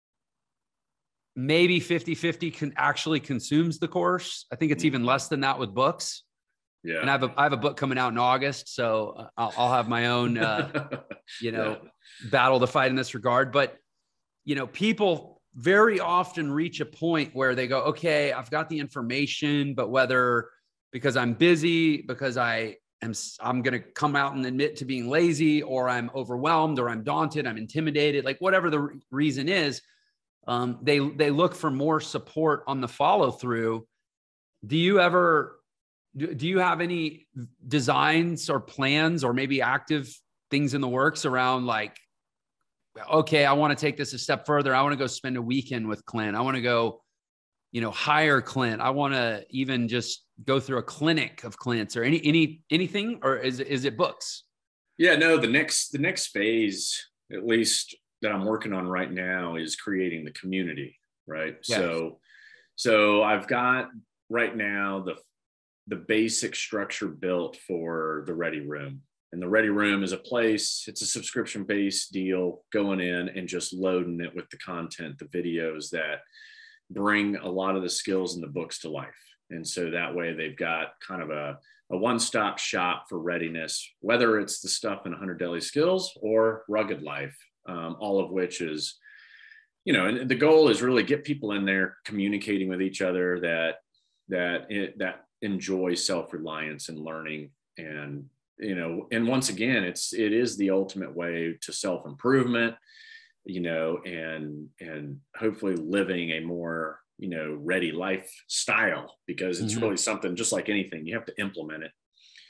maybe fifty fifty can actually consumes the course. I think it's even less than that with books. Yeah. And I have a, I have a book coming out in August, so I'll, I'll have my own, uh, you know, Yeah. battle to fight in this regard. But, you know, people very often reach a point where they go, okay, I've got the information, but whether because I'm busy, because I am, I'm going to come out and admit to being lazy, or I'm overwhelmed, or I'm daunted, I'm intimidated, like whatever the re- reason is, um, they, they look for more support on the follow through. Do you ever, do, do you have any designs or plans or maybe active things in the works around like, okay, I want to take this a step further. I want to go spend a weekend with Clint. I want to go, you know, hire Clint. I want to even just go through a clinic of Clint's or any, any, anything, or is it, is it books? Yeah, no, the next, the next phase, at least that I'm working on right now, is creating the community, right? Yes. So, so I've got right now the, the basic structure built for the Ready Room. And the Ready Room is a place, it's a subscription based deal, going in and just loading it with the content, the videos that bring a lot of the skills in the books to life. And so that way they've got kind of a, a one-stop shop for readiness, whether it's the stuff in one hundred Daily Skills or Rugged Life, um, all of which is, you know, and the goal is really get people in there communicating with each other that, that, it, that enjoy self-reliance and learning. And, you know, and once again, it's, it is the ultimate way to self-improvement, you know, and, and hopefully living a more, you know, ready lifestyle, because it's mm-hmm. really something just like anything, you have to implement it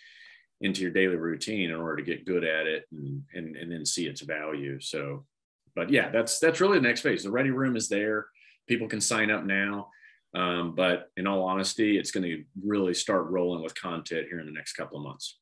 into your daily routine in order to get good at it and, and, and then see its value. So, but yeah, that's, that's really the next phase. The ready room is there. People can sign up now. Um, but in all honesty, it's going to really start rolling with content here in the next couple of months.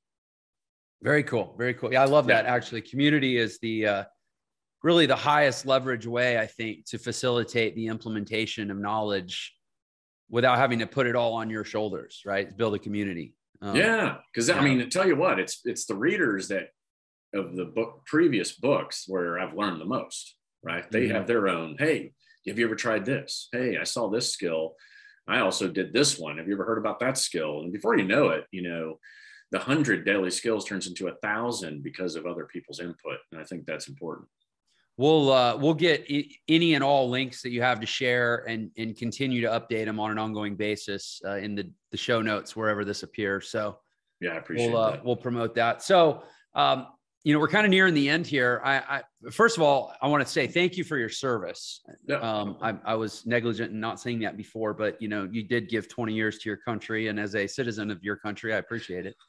Very cool. Very cool. Yeah. I love that. Yeah. Actually, community is the, uh, really the highest leverage way, I think, to facilitate the implementation of knowledge without having to put it all on your shoulders, right? Build a community. Um, yeah. Cause yeah. I mean, to tell you what, it's, it's the readers that of the book, previous books where I've learned the most, right? They mm-hmm. have their own, hey, have you ever tried this? Hey, I saw this skill. I also did this one. Have you ever heard about that skill? And before you know it, you know, the hundred daily skills turns into a thousand because of other people's input. And I think that's important. We'll uh, we'll get I- any and all links that you have to share and and continue to update them on an ongoing basis uh, in the, the show notes wherever this appears. So yeah, I appreciate we'll, uh, that. We'll promote that. So um, you know, we're kind of nearing the end here. I, I first of all, I want to say thank you for your service. Yeah. Um, I, I was negligent in not saying that before, but you know, you did give twenty years to your country, and as a citizen of your country, I appreciate it.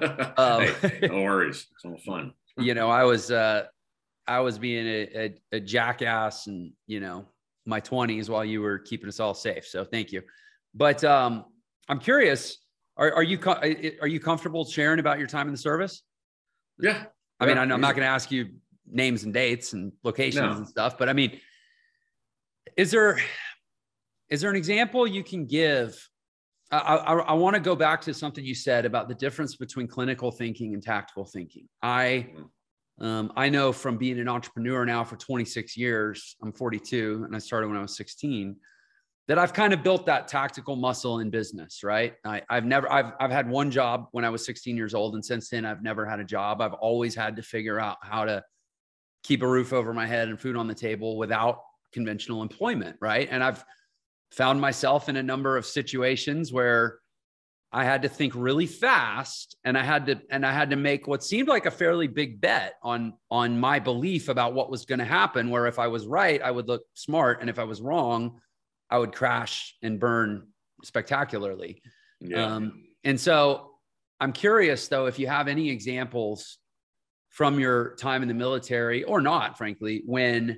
um, hey, no worries. It's all fun. You know, I was. Uh, I was being a, a, a jackass and, you know, my twenties while you were keeping us all safe. So thank you. But um, I'm curious, are, are you, are you comfortable sharing about your time in the service? Yeah. I yeah, mean, I'm easy. not going to ask you names and dates and locations No. and stuff, but I mean, is there, is there an example you can give? I, I, I want to go back to something you said about the difference between clinical thinking and tactical thinking. I, mm-hmm. Um, I know from being an entrepreneur now for twenty-six years, I'm forty-two and I started when I was sixteen, that I've kind of built that tactical muscle in business, right? I, I've never, I've, I've had one job when I was sixteen years old. And since then I've never had a job. I've always had to figure out how to keep a roof over my head and food on the table without conventional employment. Right. And I've found myself in a number of situations where I had to think really fast, and I had to, and I had to make what seemed like a fairly big bet on, on my belief about what was going to happen, where if I was right, I would look smart. And if I was wrong, I would crash and burn spectacularly. Yeah. Um, and so I'm curious though, if you have any examples from your time in the military or not, frankly, when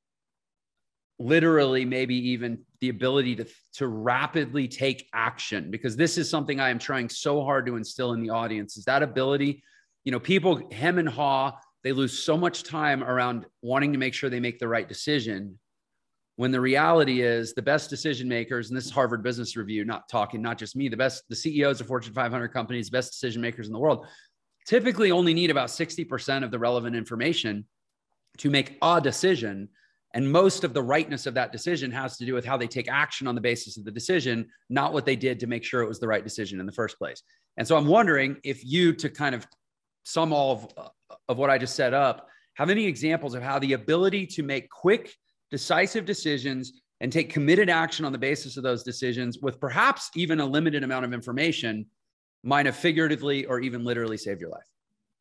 literally maybe even the ability to, to rapidly take action, because this is something I am trying so hard to instill in the audience, is that ability. You know, people hem and haw, they lose so much time around wanting to make sure they make the right decision, when the reality is the best decision makers, and this is Harvard Business Review, not talking, not just me, the best, the C E Os of Fortune five hundred companies, best decision makers in the world, typically only need about sixty percent of the relevant information to make a decision. And most of the rightness of that decision has to do with how they take action on the basis of the decision, not what they did to make sure it was the right decision in the first place. And so I'm wondering if you, to kind of sum all of, of what I just set up, have any examples of how the ability to make quick, decisive decisions and take committed action on the basis of those decisions with perhaps even a limited amount of information might have figuratively or even literally saved your life?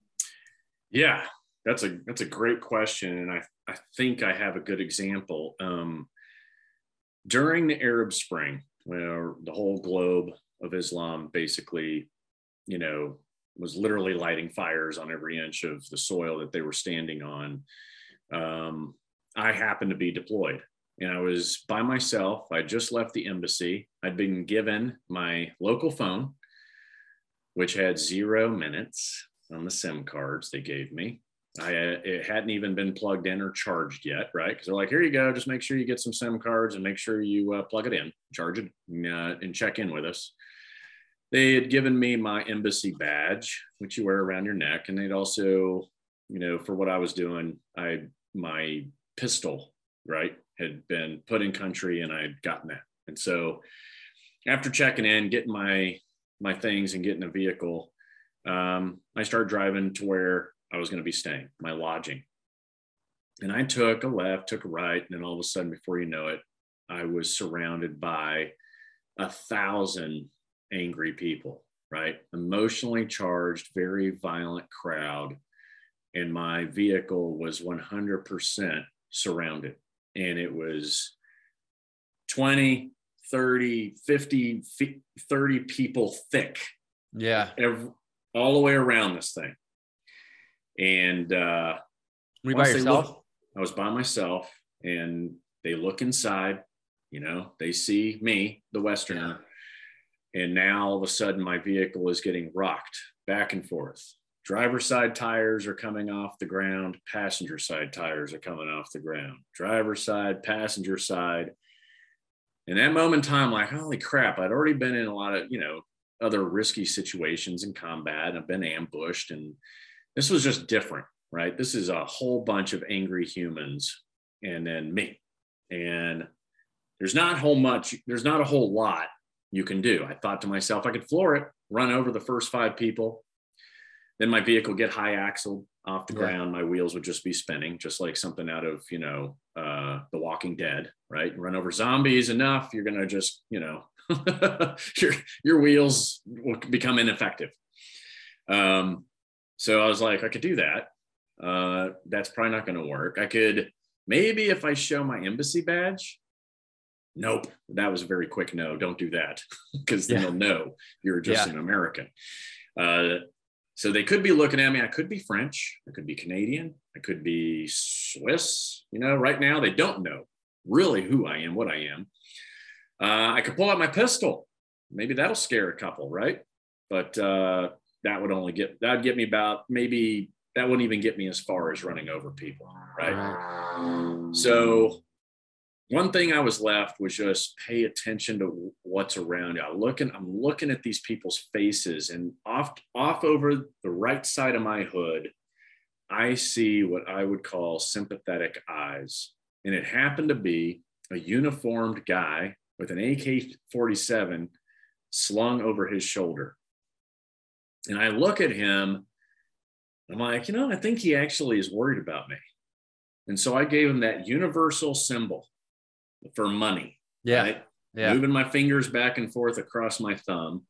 Yeah, that's a, that's a great question. And I, I think I have a good example. Um, during the Arab Spring, where the whole globe of Islam basically, you know, was literally lighting fires on every inch of the soil that they were standing on, um, I happened to be deployed. And I was by myself. I just left the embassy. I'd been given my local phone, which had zero minutes on the SIM cards they gave me. I, it hadn't even been plugged in or charged yet, right? Because they're like, here you go. Just make sure you get some SIM cards and make sure you uh, plug it in, charge it, uh, and check in with us. They had given me my embassy badge, which you wear around your neck. And they'd also, you know, for what I was doing, I my pistol, right, had been put in country and I had gotten that. And so after checking in, getting my my things and getting a vehicle, um, I started driving to where I was going to be staying, my lodging. And I took a left, took a right, and then all of a sudden, before you know it, I was surrounded by a thousand angry people, right? Emotionally charged, very violent crowd. And my vehicle was one hundred percent surrounded. And it was twenty, thirty, fifty, thirty people thick. Yeah. Every, all the way around this thing. And uh, were you by yourself? Look, I was by myself, and they look inside, you know, they see me, the Westerner. Yeah. And now all of a sudden my vehicle is getting rocked back and forth. Driver's side tires are coming off the ground. Passenger side tires are coming off the ground. Driver's side, passenger side. In that moment in time, like, holy crap, I'd already been in a lot of, you know, other risky situations in combat. And I've been ambushed, and this was just different, right? This is a whole bunch of angry humans and then me. And there's not a whole much, there's not a whole lot you can do. I thought to myself, I could floor it, run over the first five people. Then my vehicle get high axled off the yeah. ground. My wheels would just be spinning, just like something out of, you know, uh, The Walking Dead, right? Run over zombies enough, you're going to just, you know, your, your wheels will become ineffective. Um, so I was like, I could do that. Uh, that's probably not going to work. I could, maybe if I show my embassy badge. Nope. That was a very quick no. Don't do that, because then yeah. they'll know you're just yeah. an American. Uh, so they could be looking at me. I could be French. I could be Canadian. I could be Swiss. You know, right now they don't know really who I am, what I am. Uh, I could pull out my pistol. Maybe that'll scare a couple, right? But uh, that would only get, that'd get me about, maybe that wouldn't even get me as far as running over people, right? So one thing I was left was just pay attention to what's around you. I'm looking, I'm looking at these people's faces, and off, off over the right side of my hood, I see what I would call sympathetic eyes. And it happened to be a uniformed guy with an A K forty-seven slung over his shoulder. And I look at him, I'm like, you know, I think he actually is worried about me. And so I gave him that universal symbol for money. Yeah. Right? Yeah. Moving my fingers back and forth across my thumb.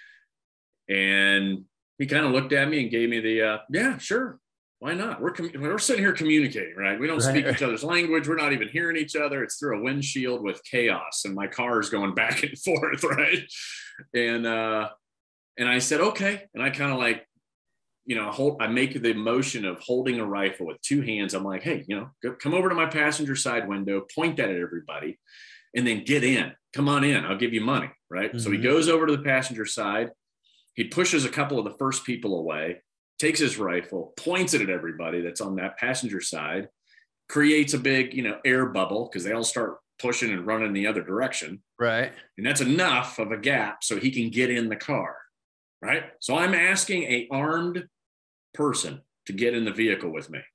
And he kind of looked at me and gave me the, uh, yeah, sure. Why not? We're, com- we're sitting here communicating, right? We don't right, speak right. each other's language. We're not even hearing each other. It's through a windshield with chaos, and my car is going back and forth. Right. And, uh, and I said, okay. And I kind of like, you know, hold, I make the motion of holding a rifle with two hands. I'm like, hey, you know, go, come over to my passenger side window, point that at everybody, and then get in. Come on in. I'll give you money. Right. Mm-hmm. So he goes over to the passenger side. He pushes a couple of the first people away, takes his rifle, points it at everybody that's on that passenger side, creates a big, you know, air bubble, because they all start pushing and running the other direction. Right. And that's enough of a gap so he can get in the car. Right. So I'm asking a armed person to get in the vehicle with me.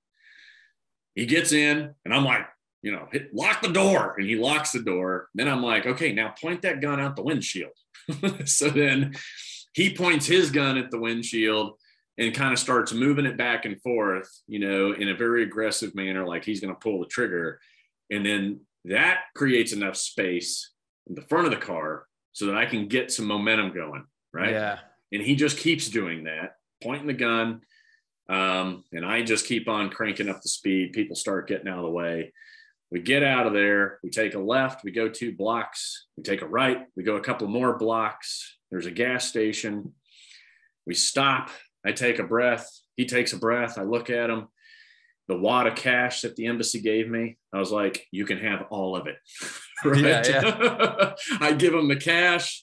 He gets in, and I'm like, you know, hit, lock the door. And he locks the door. Then I'm like, okay, now point that gun out the windshield. So then he points his gun at the windshield and kind of starts moving it back and forth, you know, in a very aggressive manner, like he's going to pull the trigger. And then that creates enough space in the front of the car so that I can get some momentum going. Right. Yeah. And he just keeps doing that, pointing the gun. Um, and I just keep on cranking up the speed. People start getting out of the way. We get out of there. We take a left. We go two blocks. We take a right. We go a couple more blocks. There's a gas station. We stop. I take a breath. He takes a breath. I look at him. The wad of cash that the embassy gave me, I was like, you can have all of it. Right? Yeah, yeah. I give him the cash.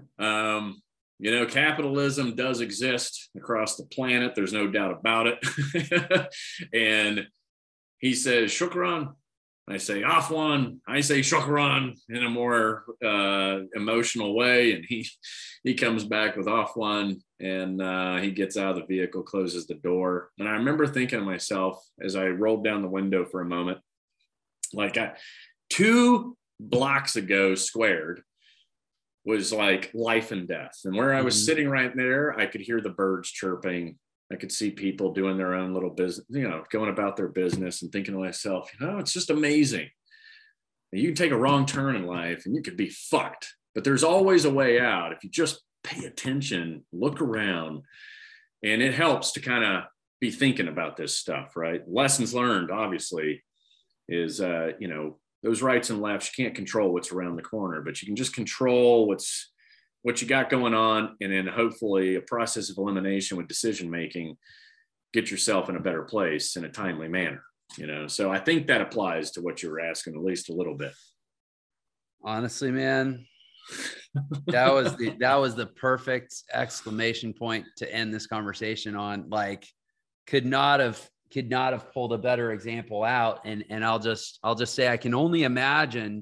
Um, You know, capitalism does exist across the planet. There's no doubt about it. And he says, shukran. I say, afwan. I say, shukran in a more uh, emotional way. And he he comes back with afwan, and uh, he gets out of the vehicle, closes the door. And I remember thinking to myself as I rolled down the window for a moment, like I, two blocks ago squared was like life and death. And where I was Mhm. sitting right there, I could hear the birds chirping. I could see people doing their own little business, you know, going about their business, and thinking to myself, you know, it's just amazing. You can take a wrong turn in life and you could be fucked, but there's always a way out if you just pay attention, look around. And it helps to kind of be thinking about this stuff, right? Lessons learned, obviously, is, uh, you know, those rights and lefts. You can't control what's around the corner, but you can just control what's what you got going on, and then hopefully a process of elimination with decision making, get yourself in a better place in a timely manner. You know, so I think that applies to what you were asking at least a little bit. Honestly, man, that was the that was the perfect exclamation point to end this conversation on. Like, could not have could not have pulled a better example out. And and I'll just I'll just say I can only imagine.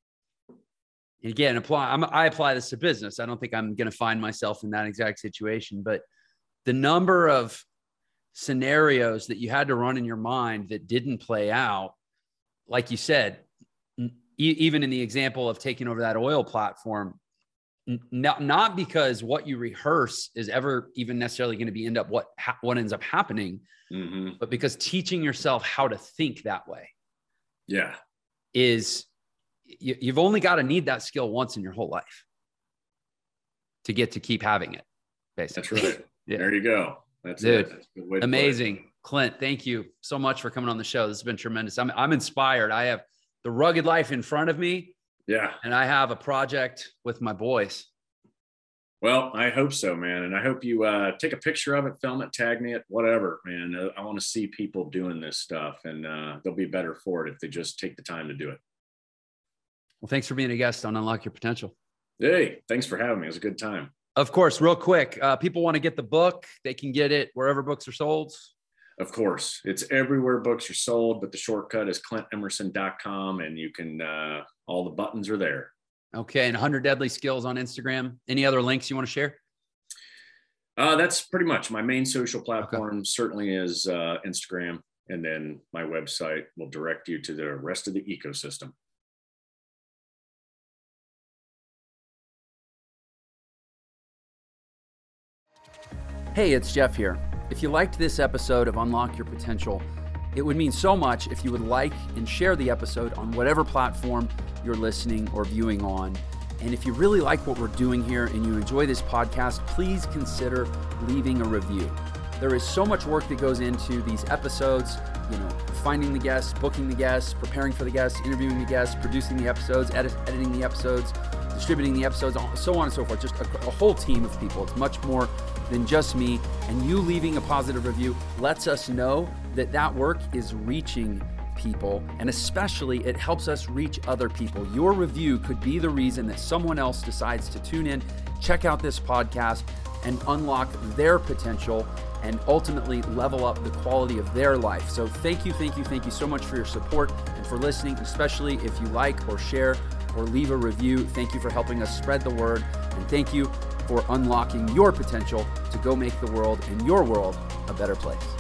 Again, apply I'm, I apply this to business. I don't think I'm going to find myself in that exact situation, but the number of scenarios that you had to run in your mind that didn't play out, like you said, e- even in the example of taking over that oil platform, n- not, not because what you rehearse is ever even necessarily going to be end up what, ha- what ends up happening, mm-hmm. but because teaching yourself how to think that way. Yeah. Is you, you've only got to need that skill once in your whole life to get to keep having it. Basically. That's right. Yeah. There you go. That's Dude, it. That's a good way to amazing. Clint, thank you so much for coming on the show. This has been tremendous. I'm, I'm inspired. I have the rugged life in front of me. Yeah. And I have a project with my boys. Well, I hope so, man. And I hope you uh, take a picture of it, film it, tag me it, whatever, man. Uh, I want to see people doing this stuff, and uh, they'll be better for it if they just take the time to do it. Well, thanks for being a guest on Unlock Your Potential. Hey, thanks for having me. It was a good time. Of course, real quick, uh, people want to get the book. They can get it wherever books are sold. Of course. It's everywhere books are sold, but the shortcut is clint emerson dot com, and you can, uh, all the buttons are there. Okay. And one hundred Deadly Skills on Instagram. Any other links you want to share? Uh, that's pretty much my main social platform. Okay. Certainly is uh, Instagram. And then my website will direct you to the rest of the ecosystem. Hey, it's Jeff here. If you liked this episode of Unlock Your Potential, it would mean so much if you would like and share the episode on whatever platform you're listening or viewing on. And if you really like what we're doing here and you enjoy this podcast, please consider leaving a review. There is so much work that goes into these episodes, you know, finding the guests, booking the guests, preparing for the guests, interviewing the guests, producing the episodes, edit, editing the episodes, distributing the episodes, so on and so forth. Just a, a whole team of people. It's much more than just me. And you leaving a positive review lets us know that that work is reaching people, and especially it helps us reach other people. Your review could be the reason that someone else decides to tune in, check out this podcast, and unlock their potential and ultimately level up the quality of their life. So thank you, thank you, thank you so much for your support and for listening, especially if you like or share or leave a review. Thank you for helping us spread the word, and thank you for unlocking your potential to go make the world and your world a better place.